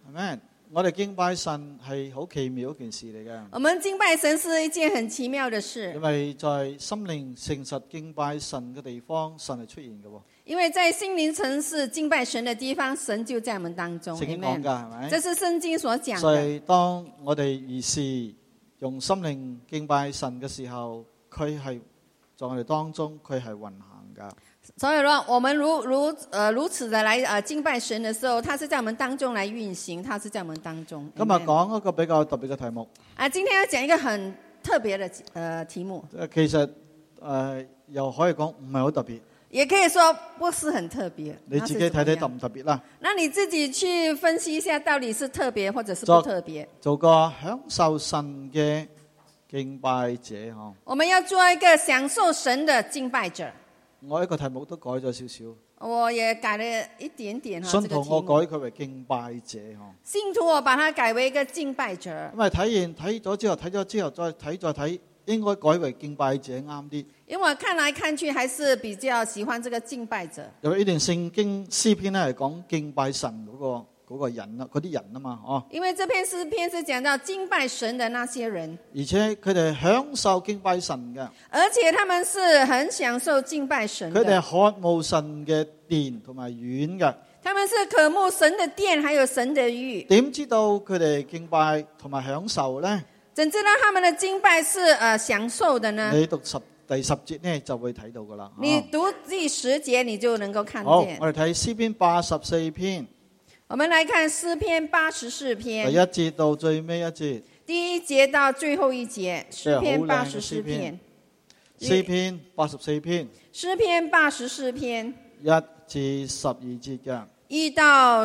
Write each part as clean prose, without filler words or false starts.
Amen。我哋敬拜神係好奇妙一件事嚟嘅。 我們敬拜神是一件很奇妙的事。 因為在心靈誠實敬拜神嘅地方，神係出現嘅。 因為在心靈誠實敬拜神的地方，神就在我們當中。 聖經講㗎係咪？ 這是聖經所講的。 所以當我哋如是用心靈敬拜神嘅時候，佢係在我哋當中，佢係運行㗎。 所以說，我們如此的來敬拜神的時候，他是在我們當中來運行，他是在我們當中。 今日講一個比較特別嘅題目。 今天要講一個很特別的題目。 其實又可以講唔係好特別， 也可以說不是很特別。 你自己睇睇特唔特別啦。 那你自己去分析一下，到底是特別或者是不特別。 做個享受神嘅敬拜者嗬。 我們要做一個享受神的敬拜者。 我一個題目都改咗少少， 我也改了一點點。 信徒我改佢為敬拜者。 信徒我把它改為一個敬拜者。 因為睇咗之後再睇，應該改為敬拜者啱啲。 因為我看來看去還是比較喜歡這個敬拜者。 因為呢段聖經詩篇咧係講敬拜神嗰個人啦，嗰啲人啊嘛，哦。因為這篇詩篇是講到敬拜神的那些人， 而且佢哋享受敬拜神嘅， 而且他們是很享受敬拜神的。 佢哋渴慕神嘅殿同埋院嘅， 他們是渴慕神的殿，還有神的院。 點知道佢哋敬拜同埋享受呢？ 怎知道他們的敬拜是享受的呢？ 你讀第10節呢就會睇到噶啦。 你讀第10節你就能夠看見。 好，我哋睇詩篇84篇。 我們來看詩篇84篇。 第1節到最尾一節。 第1節到最後一節。詩篇84篇。 詩篇84篇。 詩篇84篇。 1至12節嘅。 1到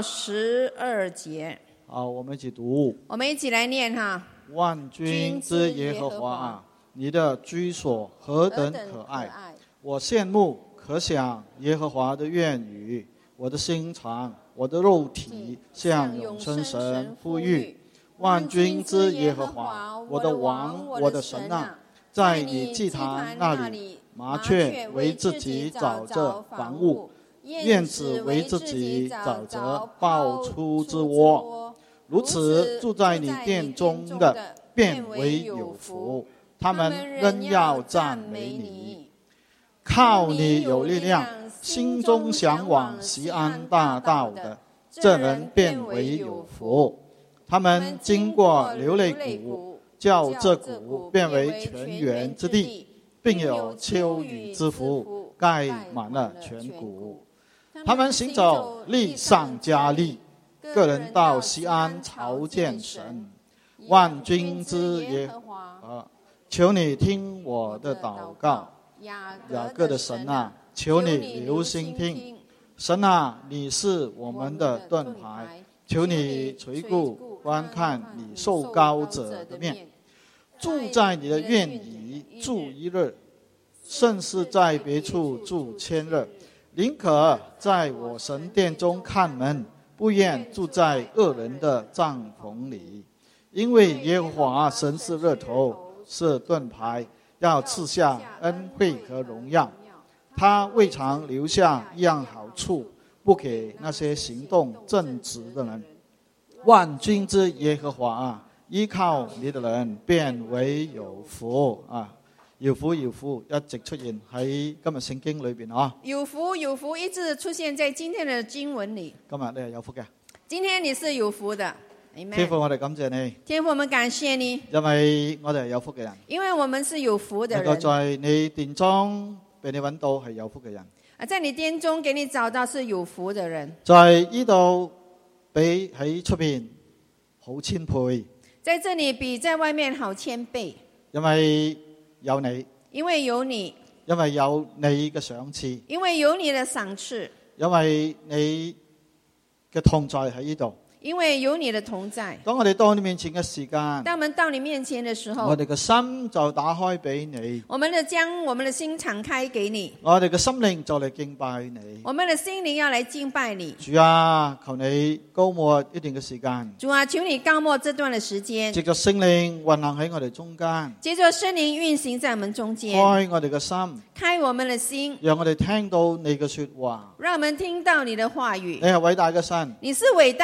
12節。 好，我們一起讀。 我們一起來念哈。 萬軍之耶和華啊，你的居所何等可愛！我羨慕可想耶和華的願語，我的心腸，我的肉體向永生神呼籲。萬軍之耶和華，我的王，我的神啊，在你祭壇那裏，麻雀為自己找着房屋，燕子為自己找着爆出之窩。如此住在你殿中的，便為有福。他們仍要讚美你。靠你有力量，心中向往錫安大道的，這人便為有福。他們經過流淚谷，叫這谷變為泉源之地，並有秋雨之福，蓋滿了全谷。他們行走力上加力，個人到錫安朝見神。萬軍之耶和華，求你聽我的禱告。雅各的神啊，求你留心聽。神啊，你是我們的盾牌，求你垂顧觀看你受膏者的面。住在你的院宇住1日，勝似在別處住1000日。寧可在我神殿中看門，不願住在惡人的帳篷裏。因為耶和華神是日頭，是盾牌，要賜下恩惠和榮耀。他未嘗留下一樣好處，不給那些行動正直的人。萬軍之耶和華啊，依靠你的人便為有福啊！有福有福，一直出現喺今日聖經裏邊啊！ 有福有福，一直出現在今天的經文裏。 今日你係有福嘅， 今天你是有福的。 天父，我哋感謝你。 天父，我們感謝你， 因為我哋係有福嘅人。 因為我們是有福的人。 能夠在你殿中被你揾到係有福嘅人。 在你殿中給你找到是有福的人。 在呢度比喺出邊好1000倍。 在這裏比在外面好1000倍。 因為有你。 因為有你。 因為有你嘅賞賜。 因為有你的賞賜。 因為你嘅同在喺呢度。 因為有你的同在。 當我哋到你面前嘅時間， 當我們到你面前的時候， 我哋嘅心就打開俾你。 我們將我們的心敞開給你。 我哋嘅心靈就嚟敬拜你。 我們的心靈要來敬拜你。 主啊，求你膏抹一段嘅時間。 主啊，求你膏抹這段的時間。 藉着聖靈運行喺我哋中間。 藉着聖靈運行在我們中間。 開我哋嘅心。 開我們的心。 讓我哋聽到你嘅說話。 讓我們聽到你的話語。 你係偉大嘅神。 你是偉大的神。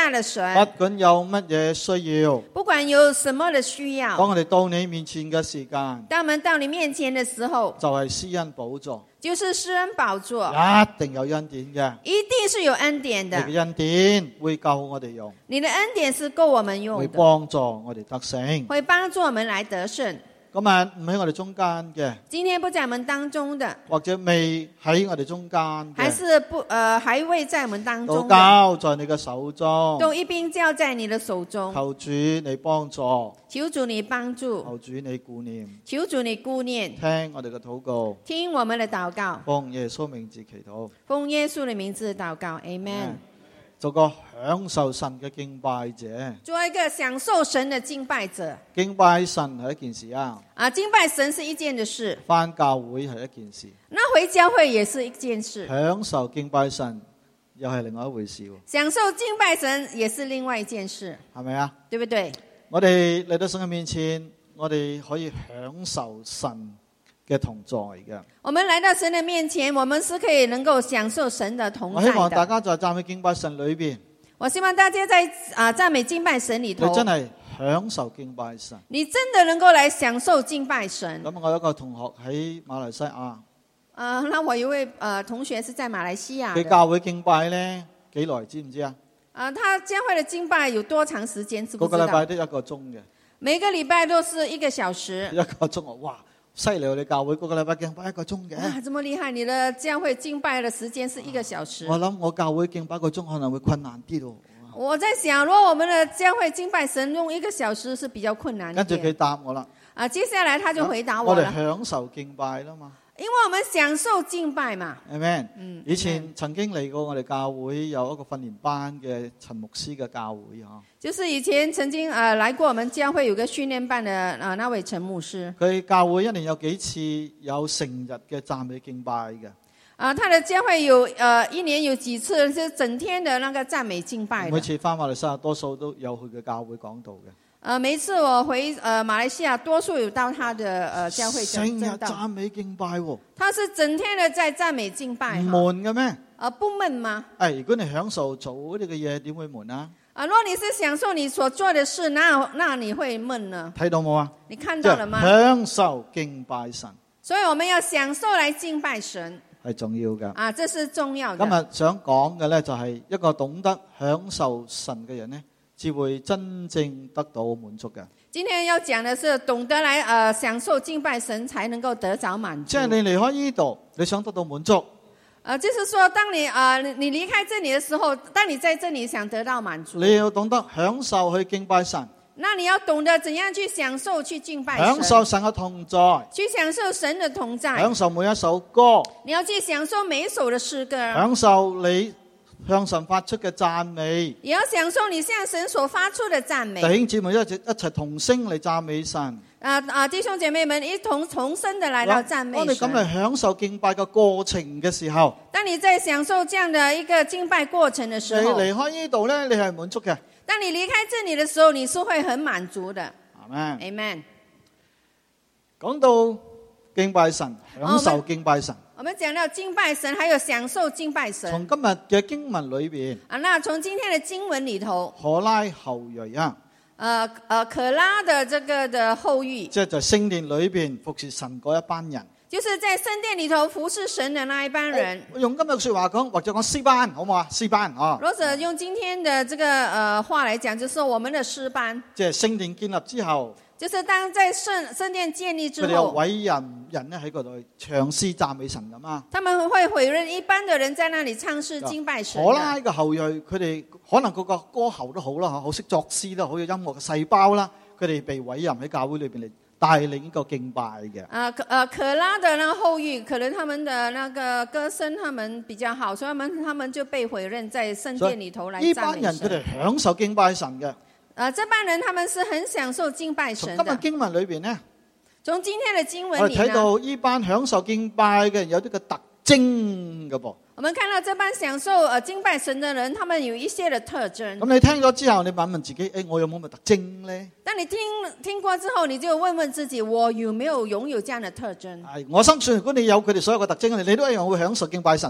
們， 不管有乜嘢需要， 不管有什麼的需要， 當我哋到你面前嘅時間， 當我們到你面前的時候， 就係施恩寶座， 就是施恩寶座， 一定有恩典嘅， 一定是有恩典的。 你嘅恩典會夠我哋用， 你的恩典是夠我們用會的， 幫助我哋得勝。 會幫助我們來得勝。 今日唔喺我哋中間嘅， 今天不在我們當中的， 或者未喺我哋中間還嘅， 是還未在我們當都中的， 交在你嘅手中， 都一併交在你的手中。 求主你幫助， 求主你幫助， 求主你顧念， 求主你顧念， 聽我哋嘅禱告， 聽我們的禱告， 奉耶穌名字祈禱， 奉耶穌的名字禱告 ，Amen。 做個享受神嘅敬拜者， 做一個享受神的敬拜者。 敬拜神係一件事啊， 敬拜神是一件的事， 返教會係一件事， 那回教會也是一件事， 享受敬拜神又係另外一回事， 享受敬拜神也是另外一件事， 係咪啊？ 對不對？ 我哋嚟到神嘅面前，我哋可以享受神嘅同在嘅。 我們來到神的面前，我們是可以能夠享受神的同在我希望大的。 家在讚美敬拜神裏邊， 我希望大家在讚美敬拜神裏頭， 你真係享受敬拜神。 你真的能夠來享受敬拜神。 咁我有一個同學喺馬來西亞， 那我有一位同學是在馬來西亞的， 佢教會敬拜呢幾耐知唔知啊？ 他教會的敬拜有多長時間？知不知道？ 個個禮拜都一個鐘嘅， 每個禮拜都是1個小時。 一個鐘啊！哇，犀利喎！你教會個個禮拜敬拜一個鐘嘅。 哇，這麼厲害！你的教會敬拜的時間是1個小時。 我諗我教會敬拜一個鐘可能會困難啲咯。 我在想，如果我們的教會敬拜神用1個小時是比較困難一跟住佢點。 答我啦， 接下來他就回答我哋我了， 享受敬拜啦嘛。 因為我們享受敬拜嘛。 Amen。以前 Amen 曾經嚟過我哋教會有一個訓練班嘅陳牧師嘅教會嚇， 就是以前曾經來過我們教會有個訓練班的那位陳牧師。 佢教會一年有幾次有成日嘅讚美敬拜嘅。 他的教會有1年有幾次是整天的那個讚美敬拜的。 每次翻馬來西亞多數都有佢嘅教會講道嘅。 每次我回馬來西亞，多數有到他的教會成日講道。 讚美敬拜喎， 他是整天的在讚美敬拜。 唔悶嘅咩？ 不悶嗎？ 如果你享受做呢個嘢，點會悶啊？ 如果你是享受你所做的事，那你會悶呢？ 睇到冇啊？ 你看到了嗎？ 享受敬拜神所以我們要享受來敬拜神係重要嘅。 這是重要的。 今日想講嘅呢，就係一個懂得享受神嘅人呢，至會真正得到滿足嘅。 今天要講的是懂得來享受敬拜神，才能夠得着滿足。 即係你離開呢度，你想得到滿足， 就是說，當你你離開這裡的時候，當你在這裡想得到滿足， 你要懂得享受去敬拜神， 那你要懂得怎樣去享受去敬拜神， 享受神嘅同在， 去享受神的同在， 享受每一首歌， 你要去享受每一首的詩歌， 享受你向神發出嘅讚美， 也要享受你向神所發出的讚美。 弟兄姊妹一齊同聲嚟讚美神。 弟兄姐妹們一同重新的來到讚美神。 當你咁嚟享受敬拜嘅過程嘅時候， 當你在享受這樣的一個敬拜過程的時候， 你離開呢度呢，你係滿足嘅。 當你離開這裡的時候，你是會很滿足的。 Amen。 Amen。 講到敬拜神，享受敬拜神。 我們講到敬拜神，還有享受敬拜神。 從今日嘅經文裏邊， 那從今天的經文裡頭， 可拉後裔啊， 可拉的這個的後裔， 即係在聖殿裏邊服侍神嗰一班人， 就是在聖殿裡頭服侍神的那一班人。 用今日說話講，或者講詩班，好唔好啊？詩班啊， 或者用今天的這個話來講，就是我們的詩班。 即係聖殿建立之後， 就是當在聖殿建立之後， 佢哋有委人咧喺嗰度唱詩讚美神咁啊。 他們會委任一般的人在那裡唱詩敬拜神。 可拉嘅後裔，佢哋可能個歌喉都好啦，好識作詩啦，好有音樂嘅細胞啦，佢哋被委任喺教會裏邊嚟帶領一個敬拜嘅。 可拉的那個後裔，可能他們的那個歌聲他們比較好，所以他們就被委任在聖殿裡頭來讚美神。 呢班人佢哋享受敬拜神嘅。 這班人他們是很享受敬拜神的。 從今日經文裏邊呢， 從今天的經文裡呢， 我哋睇到呢班享受敬拜嘅人有啲嘅特徵嘅噃。 我們看到這班享受敬拜神的人，他們有一些的特徵。 咁你聽咗之後，你問問自己，我有冇乜特徵呢？ 當你聽過之後，你就問問自己，我有沒有擁有這樣的特徵？ 我相信如果你有佢哋所有嘅特徵，你都一樣會享受敬拜神嘅。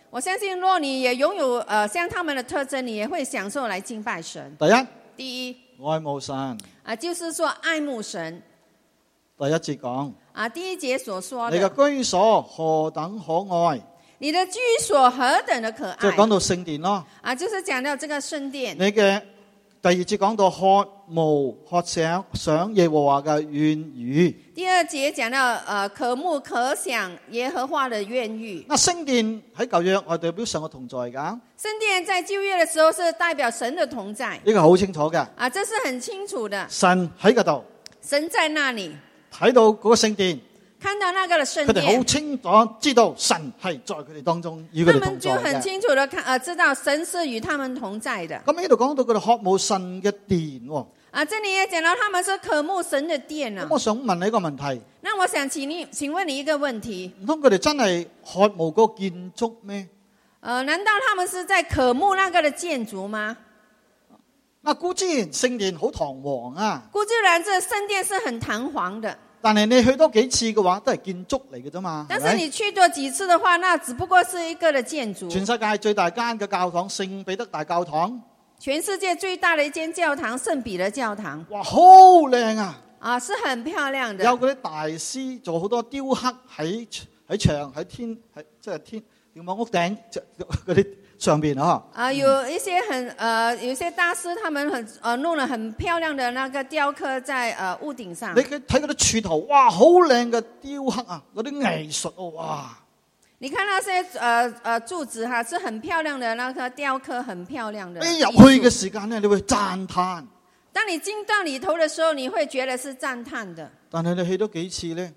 我相信若你也擁有像他們的特徵，你也會享受來敬拜神。第一， 愛慕神。 就是說愛慕神。 第一節講。 第一節所說的。 你嘅居所何等可愛。 你的居所何等的可愛。 即係講到聖殿咯。 就是講到這個聖殿。 你嘅第二節講到渴慕渴想耶和華嘅願語。 第二節講到渴慕可想耶和華的願語。 那聖殿喺舊約係代表神嘅同在噶。 聖殿在舊約嘅時候是代表神的同在。 呢個好清楚嘅。 這是很清楚的。 神喺嗰度。 神在那裡。 睇到嗰個聖殿。 看到那個的聖殿， 佢哋好清楚知道神係在佢哋當中與佢哋同在嘅。 他們就很清楚的知道神是與他們同在的。 咁呢度講到佢哋渴慕神嘅殿。 這裡也講到他們是渴慕神的殿啊。 咁我想問你一個問題。 那我想請問你一個問題。 唔通佢哋真係渴慕嗰個建築咩？ 難道他們是在渴慕那個的建築嗎？ 固然聖殿好堂皇啊。 固然這聖殿是很堂皇的。 但係你去多幾次嘅話，都係建築嚟嘅啫嘛。 但是你去多幾次的話，那只不過是一個的建築。 全世界最大間嘅教堂聖彼得大教堂。 全世界最大的一間教堂聖彼得教堂。 哇，好靚啊！ 是很漂亮的。 有嗰啲大師做好多雕刻喺牆喺天喺即係天點講屋頂嗰啲上邊啊。 有一些有些大師，他們弄了很漂亮的那個雕刻在屋頂上。 你睇嗰啲柱頭，哇，好靚嘅雕刻啊！嗰啲藝術啊，哇！ 你看那些柱子哈，是很漂亮的那個雕刻，很漂亮的。 你入去嘅時間咧，你會讚嘆。 當你進到裏頭的時候，你會覺得是讚嘆的。 但係你去多幾次咧，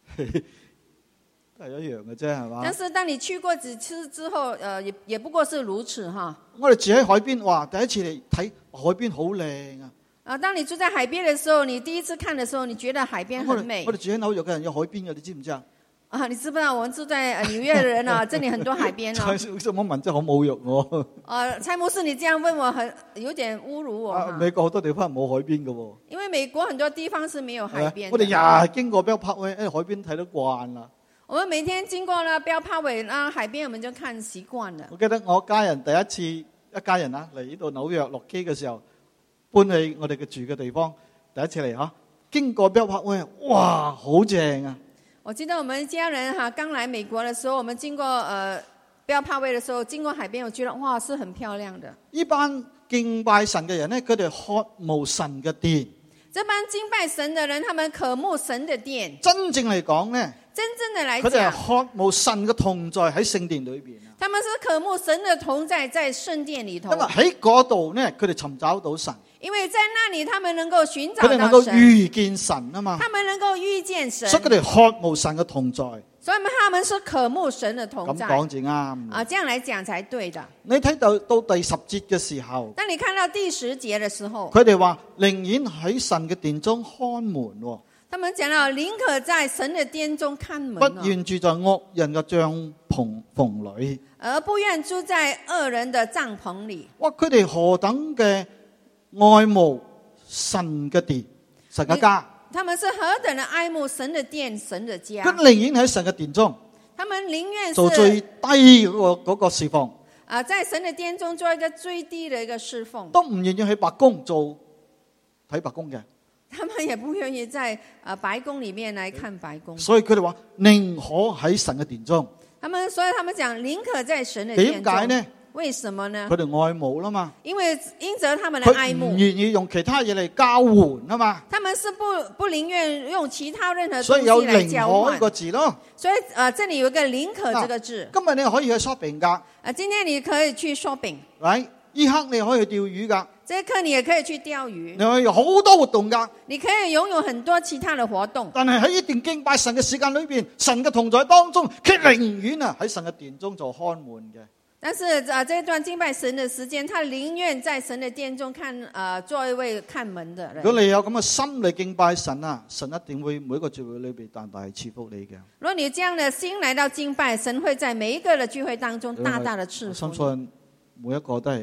都係一樣嘅啫，係嘛？ 但是當你去過幾次之後，也不過是如此哈。 我哋住喺海邊，哇！第一次嚟睇海邊好靚啊！ 當你住在海邊的時候，你第一次看的時候，你覺得海邊很美。 我哋住喺紐約嘅人有海邊嘅，你知唔知啊？ 你知不知道我們住在紐約的人啊，這裡很多海邊啊。 咁問真係好侮辱我。 蔡牧師，你這樣問我有點侮辱我。 美國好多地方係冇海邊嘅喎。 因為美國很多地方是沒有海邊。 我哋日日經過 Bell Parkway，海邊睇得慣啦。 我們每天經過了 Bell Parkway，海邊我們就看習慣了。 我記得我家人第一次一家人嚟呢度紐約落機嘅時候，搬去我哋嘅住嘅地方，第一次嚟經過 Bell Parkway，哇，好正啊！ 我記得我們家人剛來美國的時候，我們經過Bell Parkway的時候，經過海邊，我覺得哇，是很漂亮的。 呢班敬拜神嘅人呢，佢哋渴慕神嘅殿。 這班敬拜神的人，他們渴慕神的殿。 真正嚟講呢， 真正的來講， 佢哋係渴慕神嘅同在喺聖殿裏邊。 他們是渴慕神的同在在聖殿裏頭。 因為喺嗰度呢，佢哋尋找到神。 因為在那裏，他們能夠尋找到神。 佢哋能夠遇見神啊嘛。 他們能夠遇見神。 所以佢哋渴慕神嘅同在。 所以他們是渴慕神的同在。 咁講至啱。 這樣來講才對的。 你睇到第10節嘅時候， 當你看到第10節的時候， 佢哋話寧願喺神嘅殿中看門。 他們講到寧可在神的殿中看門， 不願住在惡人嘅帳篷裏， 而不願住在惡人的帳篷裏。 哇！佢哋何等嘅愛慕神嘅殿，神嘅家。 他們是何等的愛慕神的殿，神的家。 佢寧願喺神嘅殿中， 他們寧願做最低嗰個侍奉。 在神的殿中做一個最低的一個侍奉， 都唔願意喺白宮做睇白宮嘅。 他們也不願意在白宮裏面來看白宮。 所以佢哋話寧可喺神嘅殿中。 所以他們講寧可在神的殿中。 點解呢？ 為什麼呢？ 佢哋愛慕啦嘛。 因着他們的愛慕， 佢唔願意用其他嘢嚟交換啊嘛。 他們是不寧願用其他任何東西所以有來交換。 寧可呢個字咯。 所以這裏有一個寧可這個字。 今日你可以去 shopping 噶。 今天你可以去 shopping。 呢刻你可以去釣魚噶。 這一刻你也可以去釣魚。 你可以有好多活動噶。 你可以擁有很多其他的活動。 但係喺一段敬拜神嘅時間裏邊，神嘅同在當中，佢寧願喺神嘅殿中做看門嘅。 但是這段敬拜神的時間，他寧願在神的殿中做一位看門的人。 如果你有咁嘅心嚟敬拜神啊，神一定會每一個聚會裏邊大大賜福你嘅。 如果你這樣的心來到敬拜，神會在每一個的聚會當中大大的賜福。 我相信每一個都係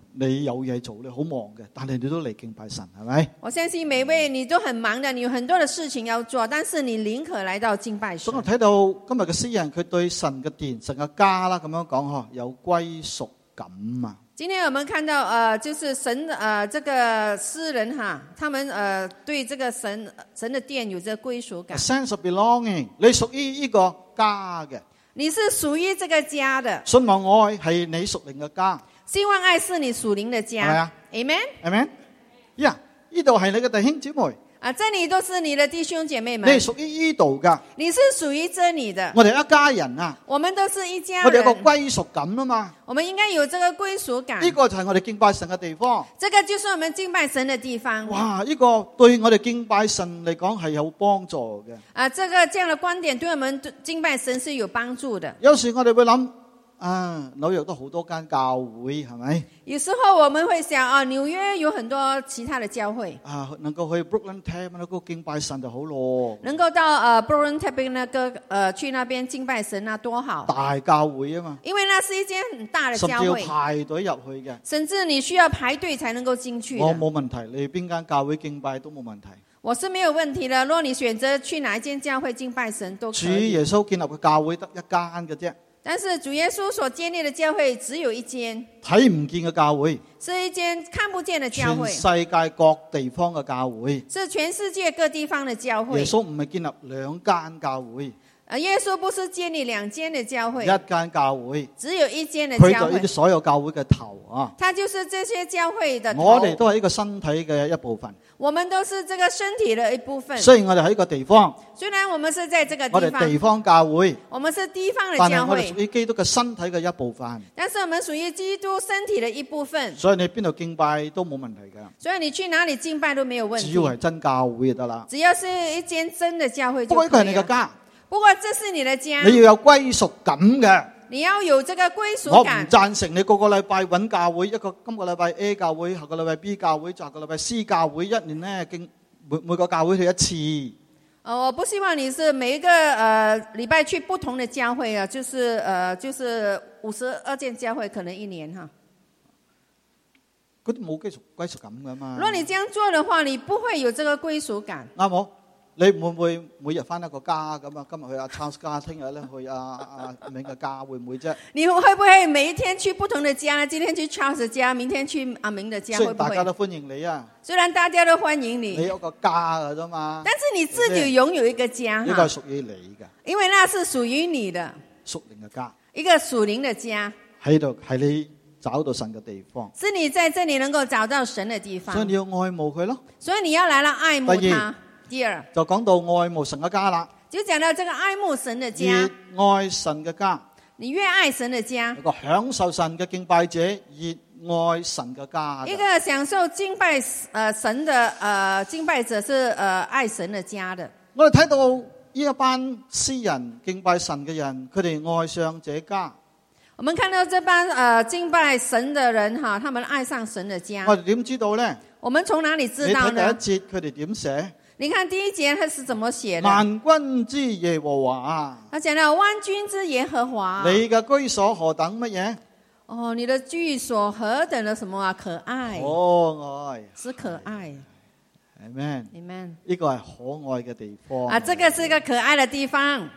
你有嘢做，你好忙嘅，但係你都嚟敬拜神，係咪？ 我相信每位你都很忙的，你有很多的事情要做，但是你寧可來到敬拜神。 所以我睇到今日嘅詩人，佢對神嘅殿、神嘅家啦，咁樣講嗬，有歸屬感啊。 今天我們看到就是神這個詩人哈，他們對這個神的殿有這個歸屬感。 A sense of belonging， 你屬於呢個家嘅。 你是屬於這個家的。 信望愛係你屬靈嘅家。 希望愛是你屬靈的家。係咪啊 ？Amen。呀，呢度係你嘅弟兄姊妹。 這裏都是你的弟兄姐妹們。 你係屬於呢度噶。 你是屬於這裏的。 我哋一家人啊。 我們都是一家人。 我哋有個歸屬感啊嘛。 我們應該有這個歸屬感。 呢個就係我哋敬拜神嘅地方。 這個就是我們敬拜神的地方。 哇！呢個對我哋敬拜神嚟講係有幫助嘅。 這樣的觀點對我們敬拜神是有幫助的。 有時我哋會諗。紐約都好多間教會，係咪？ 有時候我們會想紐約有很多其他的教會。 能夠去 Brooklyn Tab 那個敬拜神就好咯。 能夠到Brooklyn Tab 那個去那邊敬拜神，那多好。 大教會啊嘛。 因為那是一間很大的教會。 甚至要排隊入去嘅。 甚至你需要排隊才能夠進去的。 我冇問題，你邊間教會敬拜都冇問題。 我是沒有問題的，如果你選擇去哪一間教會敬拜神都可以。 主耶穌建立嘅教會得一間嘅啫。 但是主耶穌所建立的教會只有一間， 睇唔見嘅教會， 是一間看不見的教會， 全世界各地方嘅教會， 是全世界各地方的教會。 耶穌唔係建立兩間教會， 耶穌不是建立兩間的教會， 一間教會， 只有一間的教會。 佢就呢啲所有教會嘅頭啊， 他就是這些教會的頭。 我哋都係呢個身體嘅一部分。 我們都是這個身體的一部分。 雖然我哋喺呢個地方， 雖然我們是在這個地方， 我哋地方教會， 我們是地方的但教會， 係我哋屬於基督嘅身體嘅一部分。 但是我們屬於基督身體的一部分。 所以你邊度敬拜都冇問題㗎。 所以你去哪裡敬拜都沒有問題。 只要係真教會就得啦。 只要是一間真的教會就可以了。 不過呢個係你嘅家。 不過這是你的家。 你要有歸屬感嘅。 你要有這個歸屬感。 我唔贊成你個個禮拜揾教會，今個禮拜 A 教會，下個禮拜 B 教會，下個禮拜 C 教會，一年呢每個教會去一次。 我不希望你是每一個禮拜去不同的教會啊，就是52間教會，可能一年哈。 嗰啲冇歸屬感噶嘛。 如果你這樣做的話，你不會有這個歸屬感。 啱冇？你會唔會每日返一個家咁啊？今日去阿 Charles 家，聽日咧去阿明嘅家，會唔會啫？ 你會不會每一天去不同的家呢？今天去 Charles 家，明天去阿明的家，會不會？ 大家都歡迎你啊！ 雖然大家都歡迎你， 你有個家噶啫嘛。 但是你自己擁有一個家， 呢個係屬於你嘅。 因為那是屬於你的屬靈嘅家， 一個屬靈的家喺度，係你找到神嘅地方。 是你在這裏能夠找到神的地方， 所以你要愛慕佢咯。 所以你要來了愛慕他。第二就講到愛慕神嘅家啦， 就講到這個愛慕神的家， 越愛神嘅家， 你越愛神的家， 一個享受神嘅敬拜者，越愛神嘅家。 一個享受敬拜神的敬拜者是愛神的家的。 我哋睇到呢一班詩人敬拜神嘅人，佢哋愛上這家。 我們看到這班敬拜神的人哈，他們愛上神的家。 我哋點知道呢？ 我們從哪裡知道呢？ 你睇第一節佢哋點寫？ 你看第一節他是怎麼寫的？ 萬軍之耶和華啊！ 他講到萬軍之耶和華。 你嘅居所何等乜嘢？ 哦，你的居所何等的什麼啊？可愛。 可愛。 是可愛。 Amen。 Amen。 呢個係可愛嘅地方。 啊，這個是一個可愛的地方。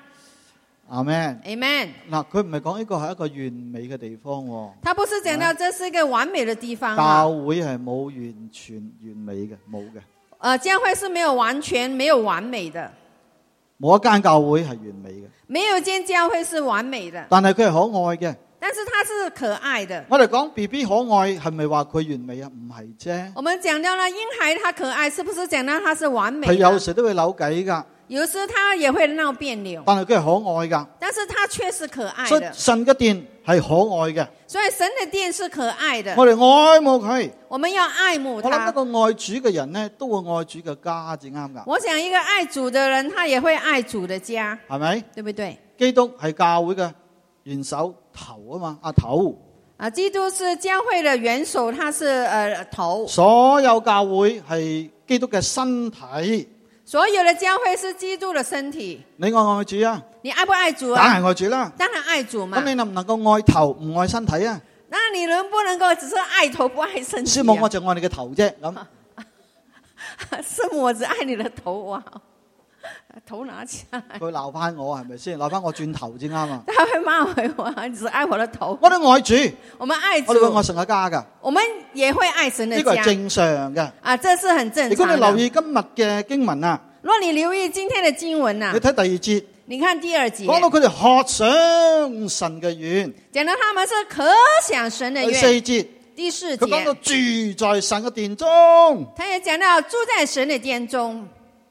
Amen。 Amen。 嗱，佢唔係講呢個係一個完美嘅地方喎。 他不是講到這是一個完美的地方。 教會係冇完全完美嘅，冇嘅。 教會是沒有完全沒有完美的， 冇一間教會係完美嘅， 沒有一間教會是完美的， 但係佢係可愛嘅， 但是它是可愛的。 我哋講 BB 可愛係咪話佢完美啊？唔係啫。 我們講到了嬰孩，他可愛，是不是講到他是完美的？ 佢有時都會扭計噶， 有時他也會鬧別扭， 但係佢係可愛噶。 但是他卻是可愛的。 所以神嘅殿係可愛嘅， 所以神的殿是可愛的。 我哋愛慕佢， 我們要愛慕他。 我諗一個愛主嘅人呢，都會愛主嘅家至啱噶。 我想一個愛主的人，他也會愛主的家， 係咪？ 對不對？ 基督係教會嘅元首頭啊嘛，阿頭。 啊，基督是教會的元首，他是頭。 所有教會係基督嘅身體。 所有的教會是基督的身體。 你愛唔愛主啊？ 你愛不愛主啊？ 當然愛主啦。 當然愛主嘛。 咁你能唔能夠愛頭唔愛身體啊？ 那你能不能夠只是愛頭不愛身體？ 師母我就愛你嘅頭啫咁。 師母我只愛你的頭哇，頭拿起來。 佢鬧翻我係咪先？鬧翻我轉頭先啱啊！ 他會罵回我，你只愛我的頭。 我都愛主， 我們愛主， 我哋會愛神嘅家噶。 我們也會愛神的家。 呢個係正常嘅。 啊，這是很正常的。 如果你留意今日嘅經文啊， 如果你留意今天的經文啊， 你睇第二節， 你看第二節， 講到佢哋渴想神嘅願， 講到他們是可想神的願。 第四節， 第四節， 佢講到住在神嘅殿中， 他也講到住在神的殿中。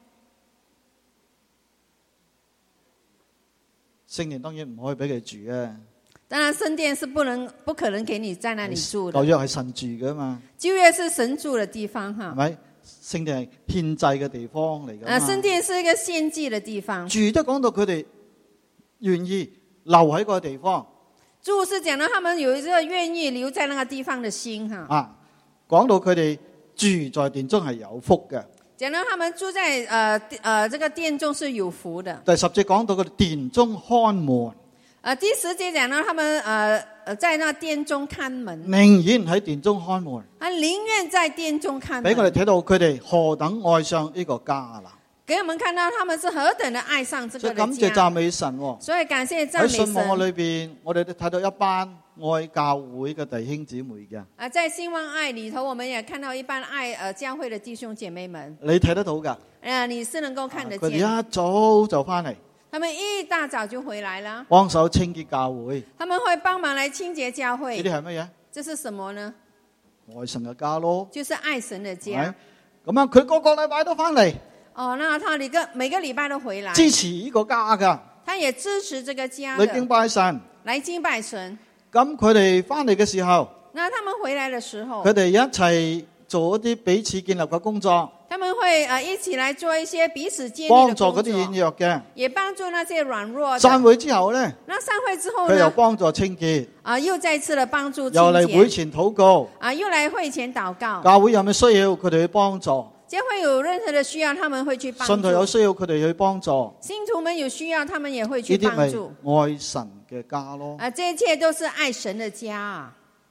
聖殿當然唔可以俾佢住啊。 當然聖殿是不可能給你在那裏住的。 舊約係神住嘅嘛， 舊約是神住的地方哈， 係咪？聖殿係獻祭嘅地方嚟噶嘛。 聖殿是一個獻祭的地方。 住都講到佢哋願意留喺嗰個地方。 住是講到他們有一個願意留在那個地方的心哈。 啊，講到佢哋住在殿中係有福嘅。 講到他們住在這個殿中是有福的。 第10節講到佢哋殿中看門。 第10節講到他們在那殿中看門， 寧願喺殿中看門， 寧願在殿中看門， 俾我哋睇到佢哋何等愛上呢個家啦。 給我們看到他們是何等的愛上這個的家。 感謝讚美神。 所以感謝讚美神。 喺信望愛裏邊，我哋都睇到一班愛教會嘅弟兄姊妹嘅。 在信望愛裏頭，我們也看到一班愛教會的弟兄姐妹們。 你睇得到噶？ 你是能夠看得見。 佢哋一早就翻嚟。 他們一大早就回來了， 幫手清潔教會。 他們會幫忙來清潔教會。 呢啲係乜嘢？ 這是什麼呢？ 愛神嘅家咯。 就是愛神的家。 咁啊，佢個個禮拜都翻嚟。 哦，那他每個禮拜都回來。 支持呢個家噶。 他也支持這個家。 嚟敬拜神。 來敬拜神。 咁佢哋翻嚟嘅時候， 那他們回來的時候， 佢哋一齊做一啲彼此建立嘅工作。 他們會一起來做一些彼此建立的工作， 幫助嗰啲軟弱嘅， 也幫助那些軟弱的。 散會之後呢， 那散會之後呢， 佢又幫助清潔， 又再次的幫助清潔， 又嚟會前禱告， 又嚟會前禱告。 教會有咩需要，佢哋去幫助。 教會有任何的需要，他們會去幫助。 信徒有需要，佢哋去幫助。 信徒們有需要，他們也會去幫助。 愛神嘅家咯。 這一切都是愛神的家。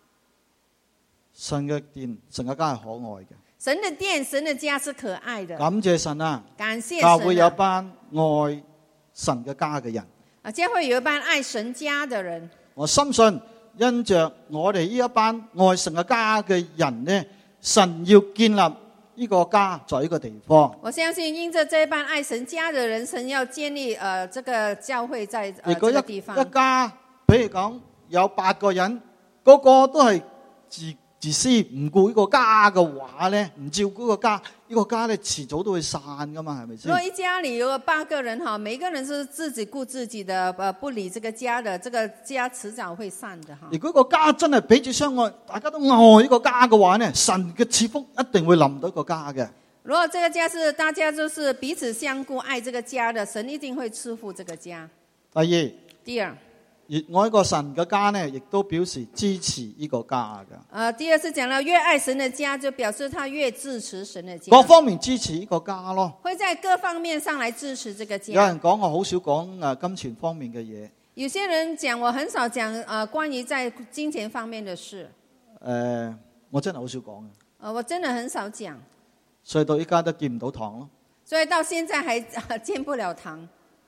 神嘅殿，神嘅家係可愛嘅。 神的殿，神的家是可愛的。 感謝神啊！ 感謝神啊！ 教會有一班愛神嘅家嘅人。 教會有一班愛神家的人。 我深信，因着我哋呢一班愛神嘅家嘅人呢，神要建立呢個家在呢個地方。 我相信，因着這一班愛神家的人，神要建立這個教會在這個地方。 一家，譬如講有8個人，個個都係自私唔顧呢個家嘅話咧，唔照顧個家，呢個家咧遲早都會散噶嘛，係咪先？ 如果一家裏有8個人哈，每個人是自己顧自己的，不理這個家的，這個家遲早會散的哈。 如果個家真係彼此相愛，大家都愛呢個家嘅話呢，神嘅賜福一定會臨到個家嘅。 如果這個家是大家都是彼此相顧愛這個家的，神一定會賜福這個家。第二。 熱愛個神嘅家呢，亦都表示支持呢個家嘅。 第二是講到越愛神的家，就表示他越支持神的家。 各方面支持呢個家咯。 會在各方面上來支持這個家。 有人講我好少講金錢方面嘅嘢。 有些人講我很少講關於在金錢方面的事。 我真係好少講嘅。 我真的很少講。 所以到依家都見唔到堂咯。 所以到現在還見不了堂。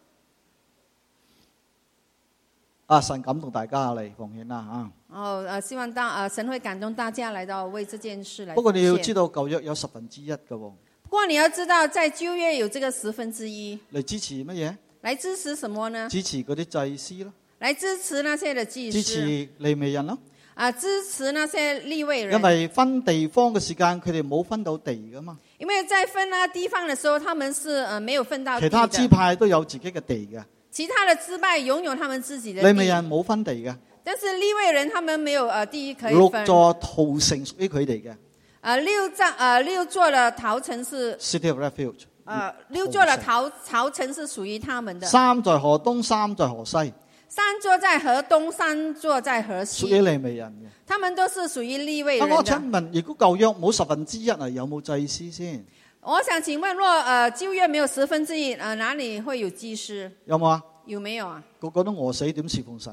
神感動大家嚟奉獻啦吓。 希望神會感動大家來到為這件事來。 不過你要知道舊約有1/10嘅。 不過你要知道在舊約有這個1/10。 嚟支持乜嘢？ 來支持什麼呢？ 支持嗰啲祭司咯。 來支持那些的祭司。 支持利未人咯。 支持那些利未人。 因為分地方嘅時間，佢哋冇分到地噶嘛。 因為在分地方的時候，他們是沒有分到地的。 其他支派都有自己嘅地嘅。 其他的支派擁有他們自己的地。 利未人冇分地嘅。 但是利未人他們沒有地可以分。 6座逃城屬於佢哋嘅。 六座的逃城是 City of Refuge。 6座的逃城是屬於他們的。 3在河東，3在河西。 3座在河東，3座在河西。 屬於利未人嘅。 他們都是屬於利未人的。 我想問，如果舊約冇1/10有冇祭司先？ 我想請問，若舊約沒有1/10，哪裏會有祭司？ 有冇啊？ 有沒有啊？ 個個都餓死，點侍奉神啊？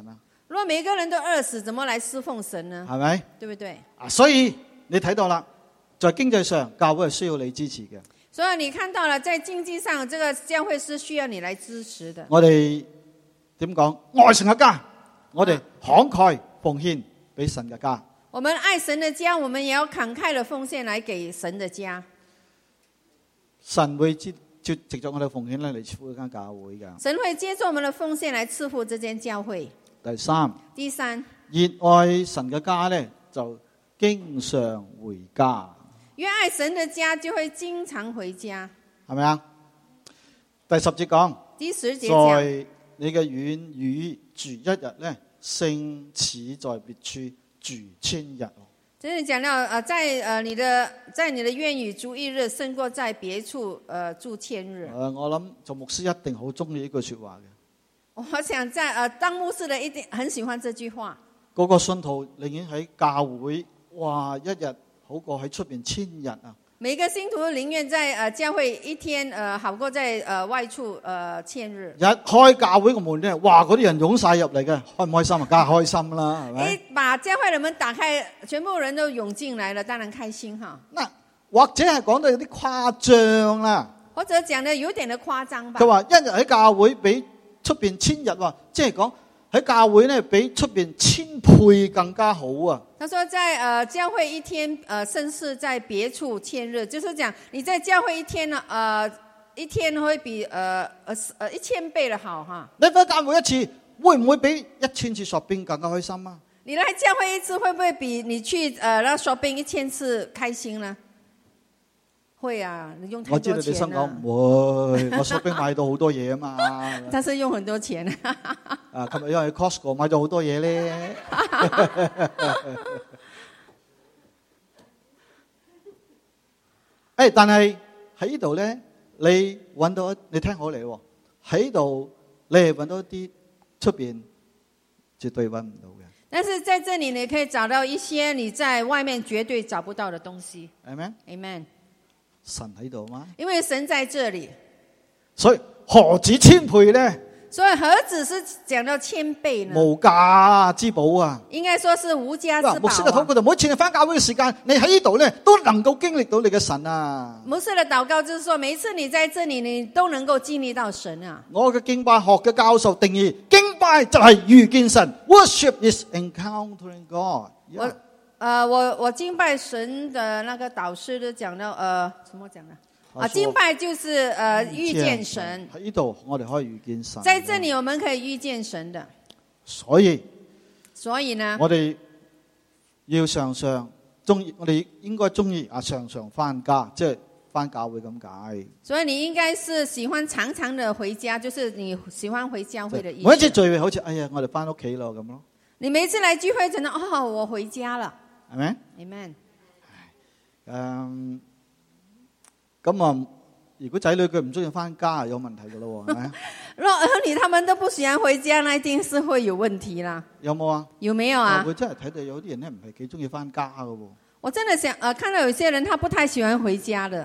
如果每個人都餓死，怎麼來侍奉神呢？ 係咪？ 對不對？ 所以你睇到啦，在經濟上教會係需要你支持嘅。 所以你看到了，在經濟上，這個教會是需要你來支持的。 我哋點講？愛神嘅家，我哋慷慨奉獻俾神嘅家。 我們愛神的家，我們也要慷慨的奉獻來給神的家。 神會藉着我哋奉獻咧嚟賜福一間教會嘅。 神會借助我們的奉獻來賜福這間教會。 第三，熱愛神嘅家咧，就經常回家。 越愛神的家，就會經常回家， 係咪啊？第10節講， 第10節講， 在你嘅院宇住一日咧，勝似在別處住千日。 就是講到在你的院宇住一日，勝過在別處住千日。 我諗做牧師一定好中意呢句說話嘅。 我想當牧師的一定很喜歡這句話。 嗰個信徒寧願喺教會，哇，一日好過喺出邊千日啊！每個信徒寧願在教會一天好過在外處千日。一開教會個門咧，哇，嗰啲人湧晒入嚟嘅，開唔開心啊？梗係開心啦，係咪？ 一把教會的門打開，全部人都湧進來了，當然開心哈。 嗱，或者係講到有啲誇張啦， 或者講得有點的誇張吧。 佢話一日喺教會比出邊千日喎，即係講喺教會咧比出邊1000倍更加好啊！ 他說在教會一天勝似在別處千日，就是講你在教會一天呢一天會比1000倍的好哈。 你返教會一次，會唔會比1000次 shopping 更加開心啊？ 你來教會一次，會不會比你去shopping 1000次開心呢？會啊，你用太多錢。 我知道你心講唔會，我 shopping 買到好多嘢啊嘛。 但是用很多錢。 琴日因為 Costco 買咗好多嘢咧。但係喺呢度咧，你揾到你聽好嚟喎，喺度你係揾到一啲出邊絕對揾唔到嘅。 但是在這裡你可以找到一些你在外面絕對找不到的東西。 Amen。 Amen。 神喺度嗎？ 因為神在這裡， 所以何止1000倍咧？ 所以何止是講到1000倍呢？ 無價之寶啊！ 應該說是無價之寶。 牧師嘅禱告就每次你返教會嘅時間，你喺呢度咧都能夠經歷到你嘅神啊！ 牧師嘅禱告就是說，每一次你在這裡，你都能夠經歷到神啊！ 我嘅敬拜學嘅教授定義，敬拜就係遇見神 ，Worship is encountering God。 我敬拜神的那個導師都講到什麼講的？敬拜就是遇見神。 喺呢度我哋可以遇見神。 在這裡我們可以遇見神的。 所以呢， 我哋要常常中意，我哋應該中意常常返家，即係返教會咁解。所以你應該是喜歡常常的回家，就是你喜歡回教會的意思。 每一次聚會好似哎呀，我哋返屋企咯咁咯。 你每次來聚會，真的我回家了。 係咪 ？Amen。 咁如果仔女佢唔中意返家，有問題噶咯，係咪？ 如果兒女他們都不喜歡回家，那一定是會有問題啦。 有冇啊？ 有沒有啊？ 我真係睇到有啲人咧唔係幾中意返家噶喎。 我真的想看到有些人他不太喜歡回家的。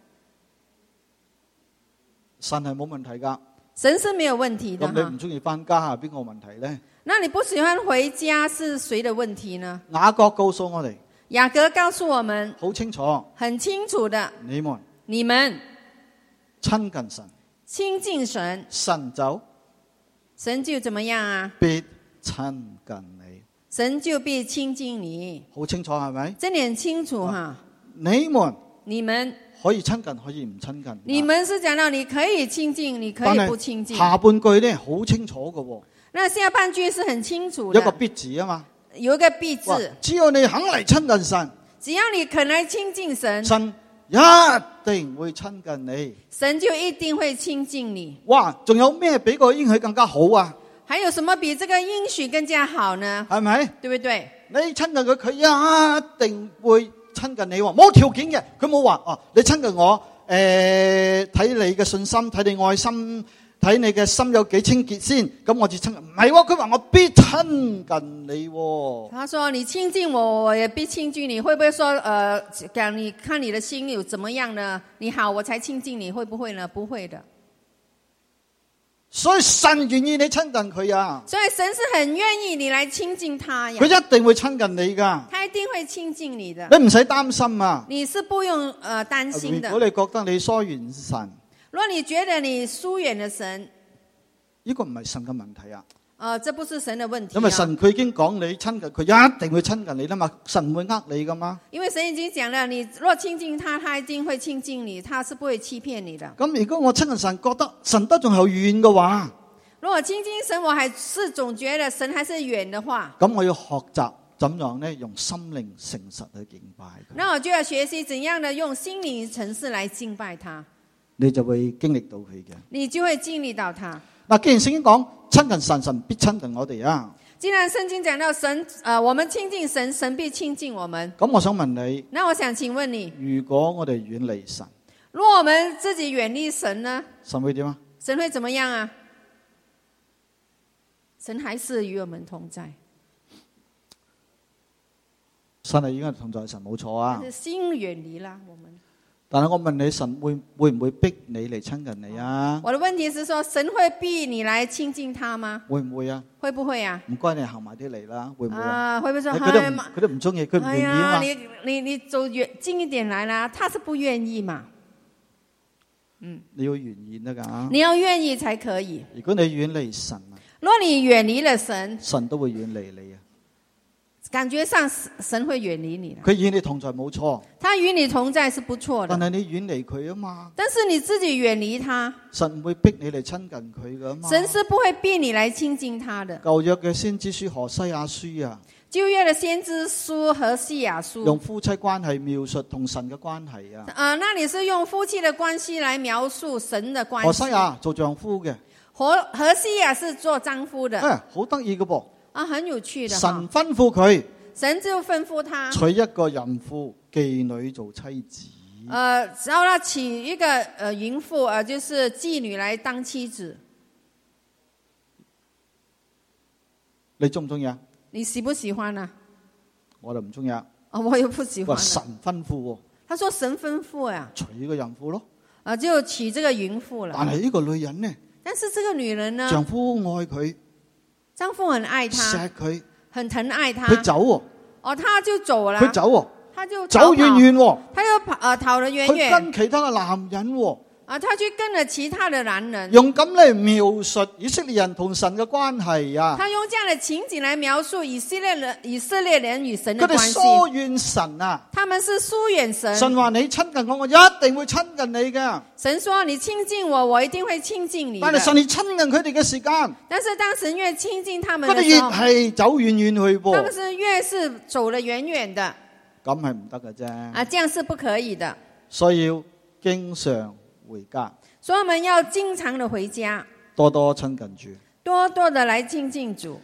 神係冇問題噶。 神是沒有問題的。 咁你唔中意返家係邊個問題咧？ 那你不喜歡回家是誰的問題呢？ 雅各告訴我哋， 雅各告訴我們好清楚， 很清楚的， 你們親近神， 親近神， 神就怎麼樣啊？ 必親近你， 神就必親近你， 好清楚係咪？ 這點清楚哈。 你們可以親近，可以唔親近。 你們是講到你可以親近，你可以不親近。 下半句咧好清楚嘅喎。 那下半句是很清楚的， 有一個必字啊嘛， 有一個必字。 只要你肯嚟親近神， 只要你肯來親近神， 神一定會親近你， 神就一定會親近你。 哇，仲有咩比個應許更加好啊？ 還有什麼比這個應許更加好呢？ 係咪？ 對不對？ 你親近佢，佢一定會親近你，冇條件嘅，佢冇話你親近我，睇你嘅信心，睇你愛心。睇你嘅心有幾清潔先，咁我就親近。唔係喎，佢話我必親近你喎。他說你親近我，我也必親近你。會不會說講你看你的心有怎麼樣呢？你好，我才親近你，會不會呢？不會的。 所以神願意你親近佢啊， 所以神是很願意你來親近他呀， 佢一定會親近你噶， 他一定會親近你的， 你唔使擔心啊。 你是不用擔心的。 如果你覺得你疏遠神， 如果你覺得你疏遠了神， 呢個唔係神嘅問題啊。 這不是神的問題， 因為神佢已經講你親近佢，一定會親近你啦嘛，神唔會呃你噶嘛。 因為神已經講了，你若親近他，他一定會親近你，他是不會欺騙你的。 咁如果我親近神，覺得神都仲係遠嘅話， 如果親近神，我還是總覺得神還是遠的話， 咁我要學習怎樣呢？用心靈誠實去敬拜佢。 那我就要學習怎樣的用心靈誠實來敬拜他， 你就會經歷到佢嘅。 你就會經歷到他。 嗱，既然聖經講親近神，神必親近我哋啊。 既然聖經講到神，我們親近神，神必親近我們。 咁我想問你， 那我想請問你， 如果我哋遠離神， 如果我們自己遠離神呢？ 神會點啊？ 神會怎麼樣啊？神還是與我們同在。 神係與我哋同在，神冇錯啊。 但是心遠離了我們。 但係我問你，神會唔會逼你嚟親近你啊？ 我的問題是說，神會逼你來親近他嗎？ 會唔會啊？ 會不會啊？ 唔該，你行埋啲嚟啦，會唔會啊？ 會不會說佢都唔中意，佢唔願意啊嘛。 你走遠近一點來啦，他是不願意嘛？ 你要願意得噶。 你要願意才可以。 如果你遠離神啊， 如果你遠離了神， 神都會遠離你啊。 感覺上神會遠離你。 佢與你同在冇錯， 他與你同在是不錯的。 但係你遠離佢啊嘛。 但是你自己遠離他， 神唔會逼你嚟親近佢噶嘛。 神是不會逼你來親近他的。 舊約嘅先知書何西亞書啊， 舊約的先知書何西亞書， 用夫妻關係描述同神嘅關係啊。 那你是用夫妻的關係來描述神的關係。 何西亞做丈夫嘅， 何西亞是做丈夫的。 好得意嘅噃。 很有趣的。 神吩咐佢， 神就吩咐他娶一個淫婦妓女做妻子。 讓他娶一個淫婦，就是妓女來當妻子。 你中唔中意啊？ 你喜不喜歡啊？ 我就唔中意啊。 我又不喜歡。 神吩咐喎。 他說神吩咐呀， 娶個淫婦咯。 就娶這個淫婦了。 但係呢個女人呢？ 但是這個女人呢？ 丈夫愛佢。 丈夫很愛她， 錫佢， 很疼愛她。 佢走喎， 他就走了。 佢走喎， 他就走遠遠喎， 他又跑得遠遠。 佢跟其他嘅男人喎， 他去跟了其他的男人。 用咁嚟描述以色列人同神嘅關係啊！ 他用這樣的情景來描述以色列人與神的關係。 佢哋疏遠神啊！ 他們是疏遠神。 神話你親近我，我一定會親近你㗎。 神說你親近我，我一定會親近你。 但係神越親近佢哋嘅時間， 但是當神越親近他們嘅時候， 佢哋越係走遠遠去噃。 他們是越是走得遠遠的。 咁係唔得嘅啫。 這樣是不可以的。 所以要經常回家。 所以我們要經常的回家， 多多親近主， 多多的來親近主。